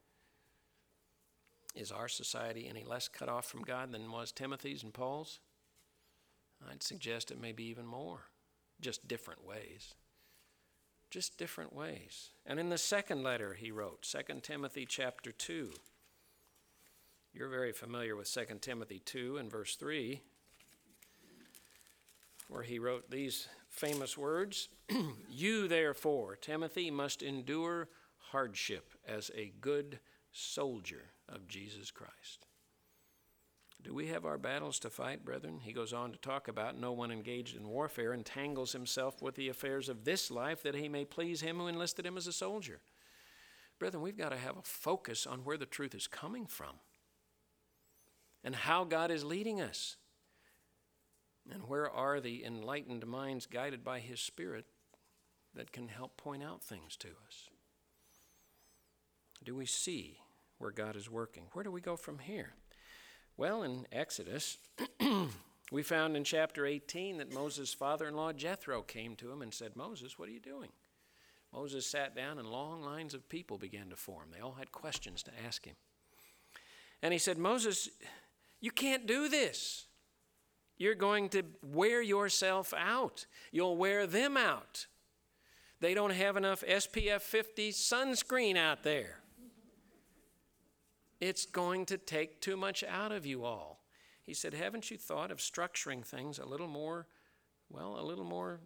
Is our society any less cut off from God than was Timothy's and Paul's? I'd suggest it may be even more, just different ways. Just different ways. And in the second letter he wrote, Second Timothy chapter two, you're very familiar with Second Timothy two and verse three, where he wrote these famous words, you therefore, Timothy, must endure hardship as a good soldier of Jesus Christ. Do we have our battles to fight, brethren? He goes on to talk about no one engaged in warfare entangles himself with the affairs of this life, that he may please him who enlisted him as a soldier. Brethren, we've got to have a focus on where the truth is coming from and how God is leading us. And where are the enlightened minds guided by his Spirit that can help point out things to us? Do we see where God is working? Where do we go from here? Well, in Exodus, we found in chapter eighteen that Moses' father-in-law Jethro came to him and said, Moses, what are you doing? Moses sat down and long lines of people began to form. They all had questions to ask him. And he said, Moses, you can't do this. You're going to wear yourself out. You'll wear them out. They don't have enough S P F fifty sunscreen out there. It's going to take too much out of you all. He said, haven't you thought of structuring things a little more, well, a little more,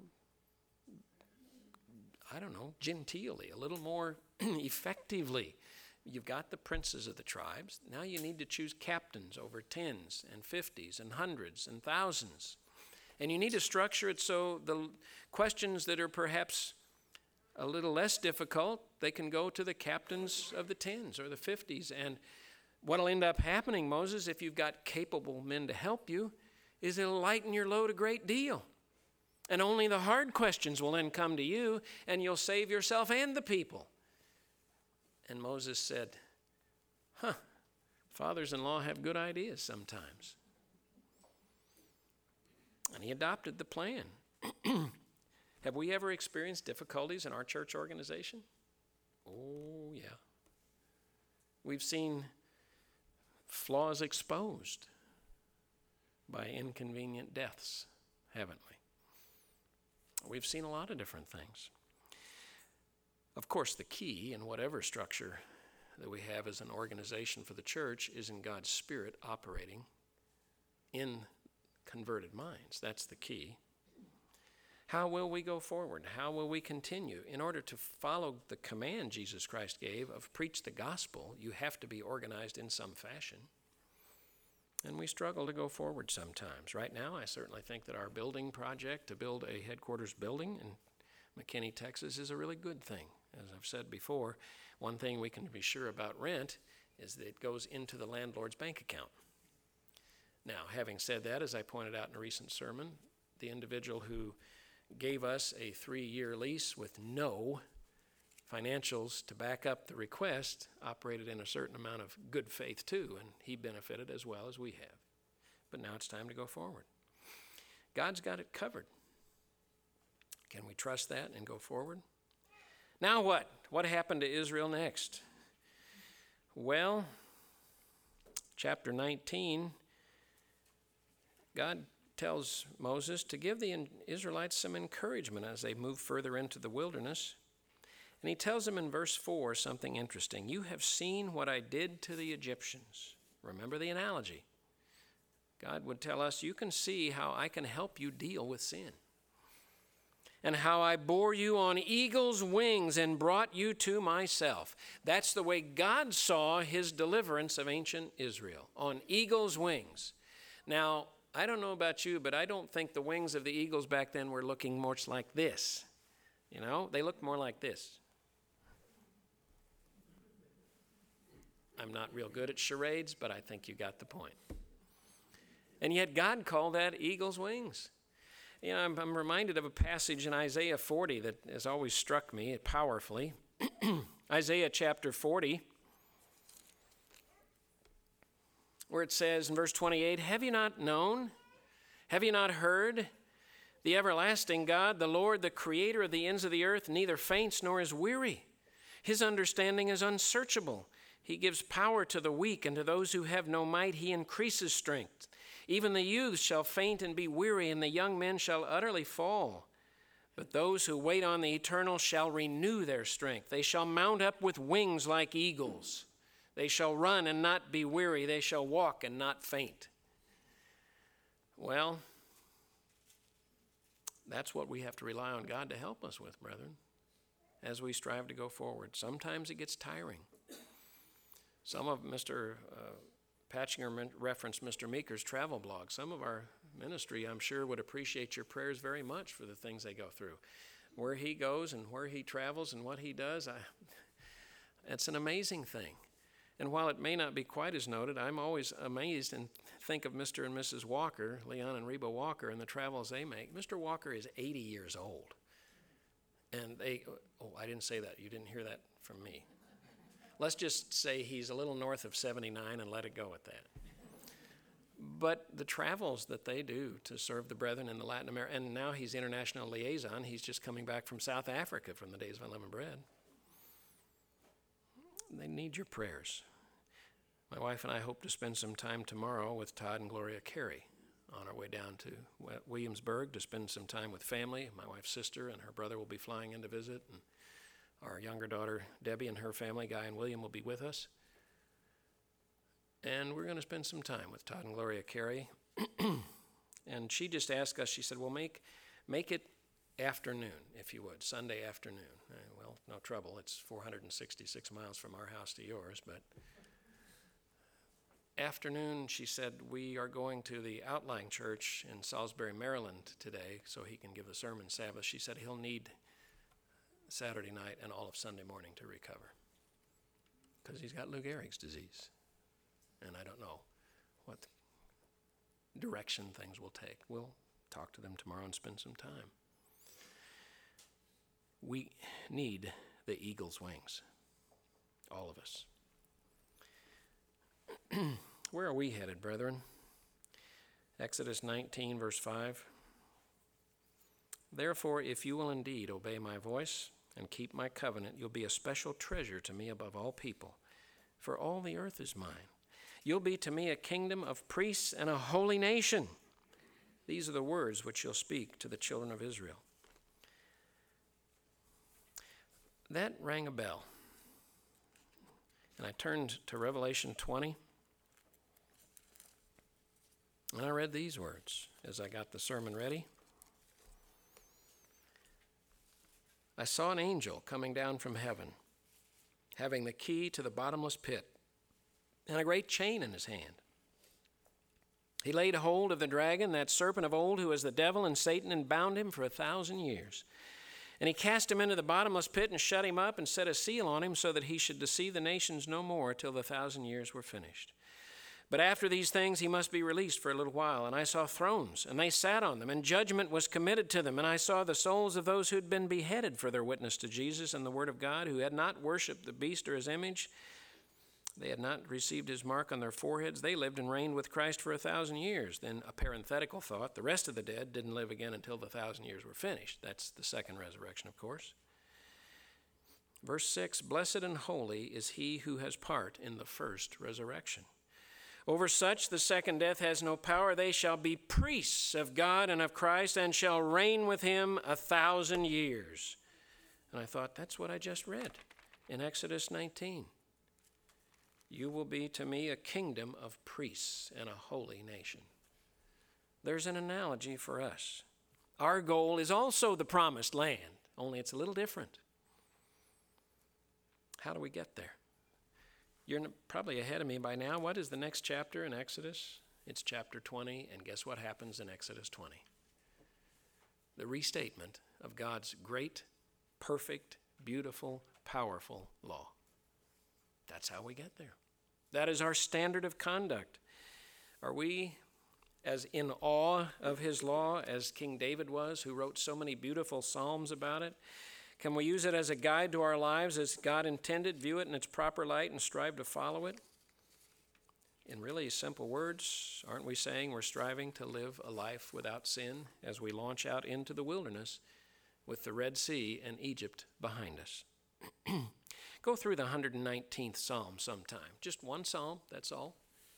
I don't know, genteelly, a little more effectively? You've got the princes of the tribes. Now you need to choose captains over tens and fifties and hundreds and thousands. And you need to structure it so the questions that are perhaps a little less difficult, they can go to the captains of the tens or the fifties. And what will end up happening, Moses, if you've got capable men to help you, is it'll lighten your load a great deal. And only the hard questions will then come to you, and you'll save yourself and the people. And Moses said, huh, fathers-in-law have good ideas sometimes. And he adopted the plan. Have we ever experienced difficulties in our church organization? Oh, yeah. We've seen flaws exposed by inconvenient deaths, haven't we? We've seen a lot of different things. Of course, the key in whatever structure that we have as an organization for the church is in God's Spirit operating in converted minds. That's the key. How will we go forward? How will we continue? In order to follow the command Jesus Christ gave of preach the gospel, you have to be organized in some fashion. And we struggle to go forward sometimes. Right now, I certainly think that our building project to build a headquarters building in McKinney, Texas is a really good thing. As I've said before, one thing we can be sure about rent is that it goes into the landlord's bank account. Now, having said that, as I pointed out in a recent sermon, the individual who gave us a three-year lease with no financials to back up the request operated in a certain amount of good faith too, and he benefited as well as we have. But now it's time to go forward. God's got it covered. Can we trust that and go forward? Now what? What happened to Israel next? Well, chapter nineteen, God tells Moses to give the Israelites some encouragement as they move further into the wilderness. And he tells them in verse four something interesting. You have seen what I did to the Egyptians. Remember the analogy. God would tell us, you can see how I can help you deal with sin. And how I bore you on eagle's wings and brought you to myself. That's the way God saw his deliverance of ancient Israel, on eagle's wings. Now, I don't know about you, but I don't think the wings of the eagles back then were looking much like this. You know, they looked more like this. I'm not real good at charades, but I think you got the point. And yet God called that eagle's wings. You know, I'm, I'm reminded of a passage in Isaiah forty that has always struck me powerfully. Isaiah chapter forty, where it says in verse twenty-eight, have you not known? Have you not heard? The everlasting God, the Lord, the creator of the ends of the earth, neither faints nor is weary. His understanding is unsearchable. He gives power to the weak, and to those who have no might he increases strength. Even the youths shall faint and be weary, and the young men shall utterly fall. But those who wait on the eternal shall renew their strength. They shall mount up with wings like eagles. They shall run and not be weary. They shall walk and not faint. Well, that's what we have to rely on God to help us with, brethren, as we strive to go forward. Sometimes it gets tiring. Some of Mister Uh, Patchinger referenced Mister Meeker's travel blog. Some of our ministry, I'm sure, would appreciate your prayers very much for the things they go through. Where he goes and where he travels and what he does, I, it's an amazing thing. And while it may not be quite as noted, I'm always amazed and think of Mister and Missus Walker, Leon and Reba Walker, and the travels they make. Mister Walker is eighty years old. And they, oh, I didn't say that. You didn't hear that from me. Let's just say he's a little north of seventy-nine and let it go at that. But the travels that they do to serve the brethren in the Latin America, and now he's international liaison. He's just coming back from South Africa from the Days of Unleavened Bread. They need your prayers. My wife and I hope to spend some time tomorrow with Todd and Gloria Carey on our way down to Williamsburg to spend some time with family. My wife's sister and her brother will be flying in to visit, and our younger daughter, Debbie, and her family, Guy and William, will be with us. And we're going to spend some time with Todd and Gloria Carey. And she just asked us, she said, well, make, make it afternoon, if you would, Sunday afternoon. Uh, well, no trouble. It's four hundred sixty-six miles from our house to yours, but afternoon, she said, we are going to the Outlying Church in Salisbury, Maryland today, so he can give the sermon Sabbath. She said he'll need Saturday night and all of Sunday morning to recover because he's got Lou Gehrig's disease. And I don't know what direction things will take. We'll talk to them tomorrow and spend some time. We need the eagle's wings, all of us. Where are we headed, brethren? Exodus nineteen, verse five. Therefore, if you will indeed obey my voice and keep my covenant, you'll be a special treasure to me above all people, for all the earth is mine. You'll be to me a kingdom of priests and a holy nation. These are the words which you'll speak to the children of Israel. That rang a bell. And I turned to Revelation twenty, and I read these words as I got the sermon ready. I saw an angel coming down from heaven, having the key to the bottomless pit and a great chain in his hand. He laid hold of the dragon, that serpent of old who is the devil and Satan, and bound him for a thousand years. And he cast him into the bottomless pit and shut him up and set a seal on him so that he should deceive the nations no more till the thousand years were finished. But after these things he must be released for a little while. And I saw thrones, and they sat on them, and judgment was committed to them. And I saw the souls of those who had been beheaded for their witness to Jesus and the word of God, who had not worshipped the beast or his image. They had not received his mark on their foreheads. They lived and reigned with Christ for a thousand years. Then a parenthetical thought, the rest of the dead didn't live again until the thousand years were finished. That's the second resurrection, of course. Verse six, blessed and holy is he who has part in the first resurrection. Over such the second death has no power. They shall be priests of God and of Christ and shall reign with him a thousand years. And I thought, that's what I just read in Exodus nineteen. You will be to me a kingdom of priests and a holy nation. There's an analogy for us. Our goal is also the promised land, only it's a little different. How do we get there? You're probably ahead of me by now. What is the next chapter in Exodus? It's chapter twenty, and guess what happens in Exodus twenty? The restatement of God's great, perfect, beautiful, powerful law. That's how we get there. That is our standard of conduct. Are we as in awe of his law as King David was, who wrote so many beautiful psalms about it? Can we use it as a guide to our lives as God intended, view it in its proper light, and strive to follow it? In really simple words, aren't we saying we're striving to live a life without sin as we launch out into the wilderness with the Red Sea and Egypt behind us? Go through the one hundred nineteenth Psalm sometime. Just one psalm, that's all.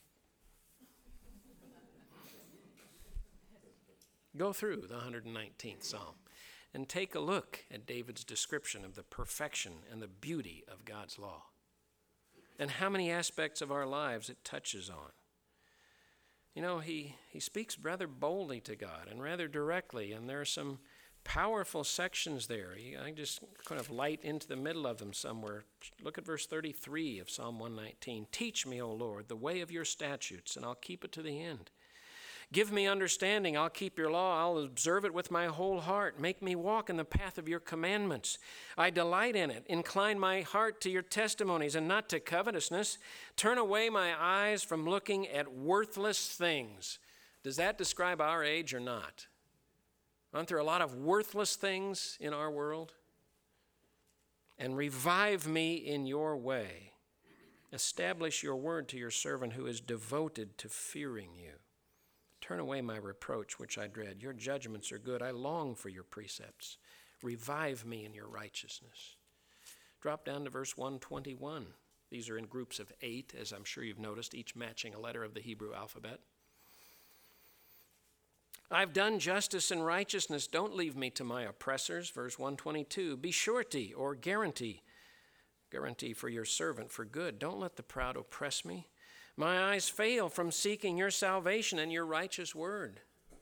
Go through the one hundred nineteenth Psalm and take a look at David's description of the perfection and the beauty of God's law and how many aspects of our lives it touches on. You know, he, he speaks rather boldly to God and rather directly, and there are some powerful sections there. I just kind of light into the middle of them somewhere. Look at verse thirty-three of Psalm one nineteen. Teach me, O Lord, the way of your statutes, and I'll keep it to the end. Give me understanding. I'll keep your law. I'll observe it with my whole heart. Make me walk in the path of your commandments. I delight in it. Incline my heart to your testimonies and not to covetousness. Turn away my eyes from looking at worthless things. Does that describe our age or not? Aren't there a lot of worthless things in our world? And revive me in your way. Establish your word to your servant who is devoted to fearing you. Turn away my reproach, which I dread. Your judgments are good. I long for your precepts. Revive me in your righteousness. Drop down to verse one twenty-one. These are in groups of eight, as I'm sure you've noticed, each matching a letter of the Hebrew alphabet. I've done justice and righteousness. Don't leave me to my oppressors. Verse one twenty-two, be surety or guarantee. Guarantee for your servant for good. Don't let the proud oppress me. My eyes fail from seeking your salvation and your righteous word.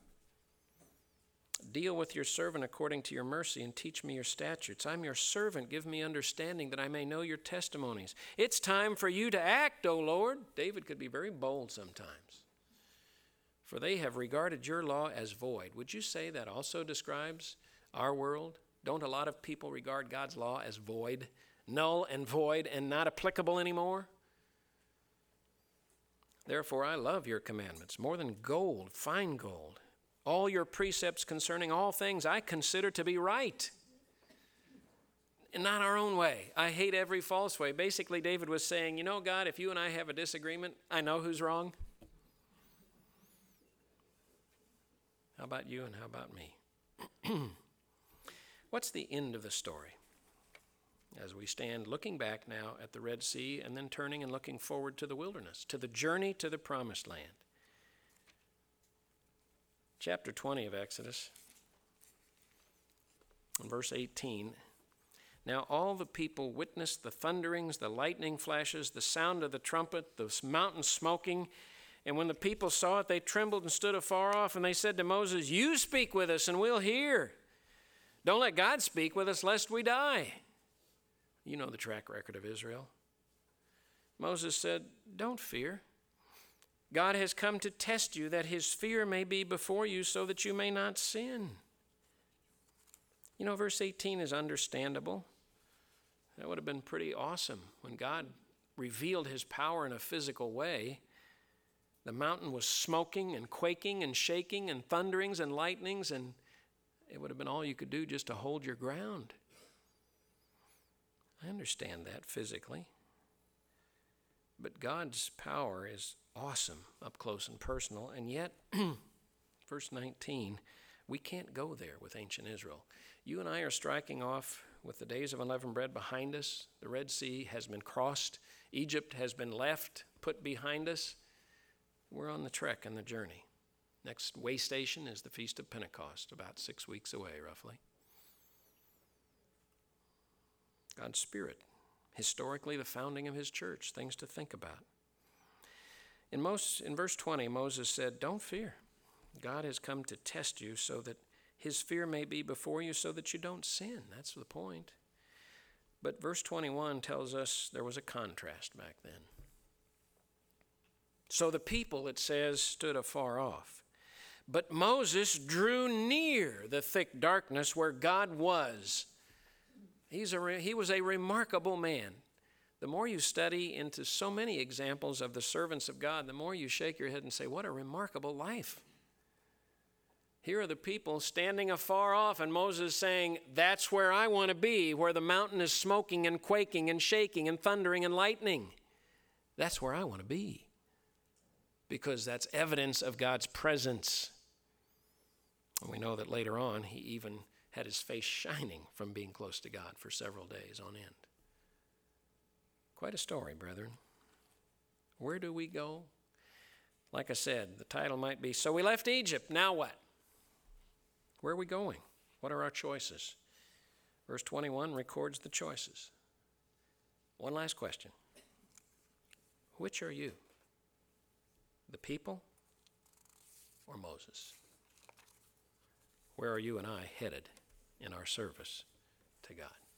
Deal with your servant according to your mercy and teach me your statutes. I'm your servant. Give me understanding that I may know your testimonies. It's time for you to act, O Lord. David could be very bold sometimes. For they have regarded your law as void. Would you say that also describes our world? Don't a lot of people regard God's law as void, null and void, and not applicable anymore? Therefore, I love your commandments more than gold, fine gold. All your precepts concerning all things I consider to be right, and not our own way. I hate every false way. Basically, David was saying, you know, God, if you and I have a disagreement, I know who's wrong. How about you and how about me? What's the end of the story? As we stand looking back now at the Red Sea and then turning and looking forward to the wilderness, to the journey to the promised land. Chapter twenty of Exodus, verse eighteen. Now all the people witnessed the thunderings, the lightning flashes, the sound of the trumpet, the mountain smoking. And when the people saw it, they trembled and stood afar off. And they said to Moses, you speak with us and we'll hear. Don't let God speak with us lest we die. You know the track record of Israel. Moses said, don't fear. God has come to test you that his fear may be before you so that you may not sin. You know, verse eighteen is understandable. That would have been pretty awesome when God revealed his power in a physical way. The mountain was smoking and quaking and shaking and thunderings and lightnings, and it would have been all you could do just to hold your ground. I understand that physically. But God's power is awesome, up close and personal, and yet, verse nineteen, we can't go there with ancient Israel. You and I are striking off with the days of unleavened bread behind us. The Red Sea has been crossed. Egypt has been left, put behind us. We're on the trek and the journey. Next way station is the Feast of Pentecost, about six weeks away, roughly. God's Spirit, historically the founding of his church, things to think about. In, most, in verse twenty, Moses said, don't fear. God has come to test you so that his fear may be before you so that you don't sin. That's the point. But verse twenty-one tells us there was a contrast back then. So the people, it says, stood afar off. But Moses drew near the thick darkness where God was. He's a re- he was a remarkable man. The more you study into so many examples of the servants of God, the more you shake your head and say, what a remarkable life. Here are the people standing afar off, and Moses saying, that's where I want to be, where the mountain is smoking and quaking and shaking and thundering and lightning. That's where I want to be, because that's evidence of God's presence. And we know that later on, he even had his face shining from being close to God for several days on end. Quite a story, brethren. Where do we go? Like I said, the title might be, So We Left Egypt, Now What? Where are we going? What are our choices? Verse twenty-one records the choices. One last question. Which are you? The people or Moses? Where are you and I headed in our service to God?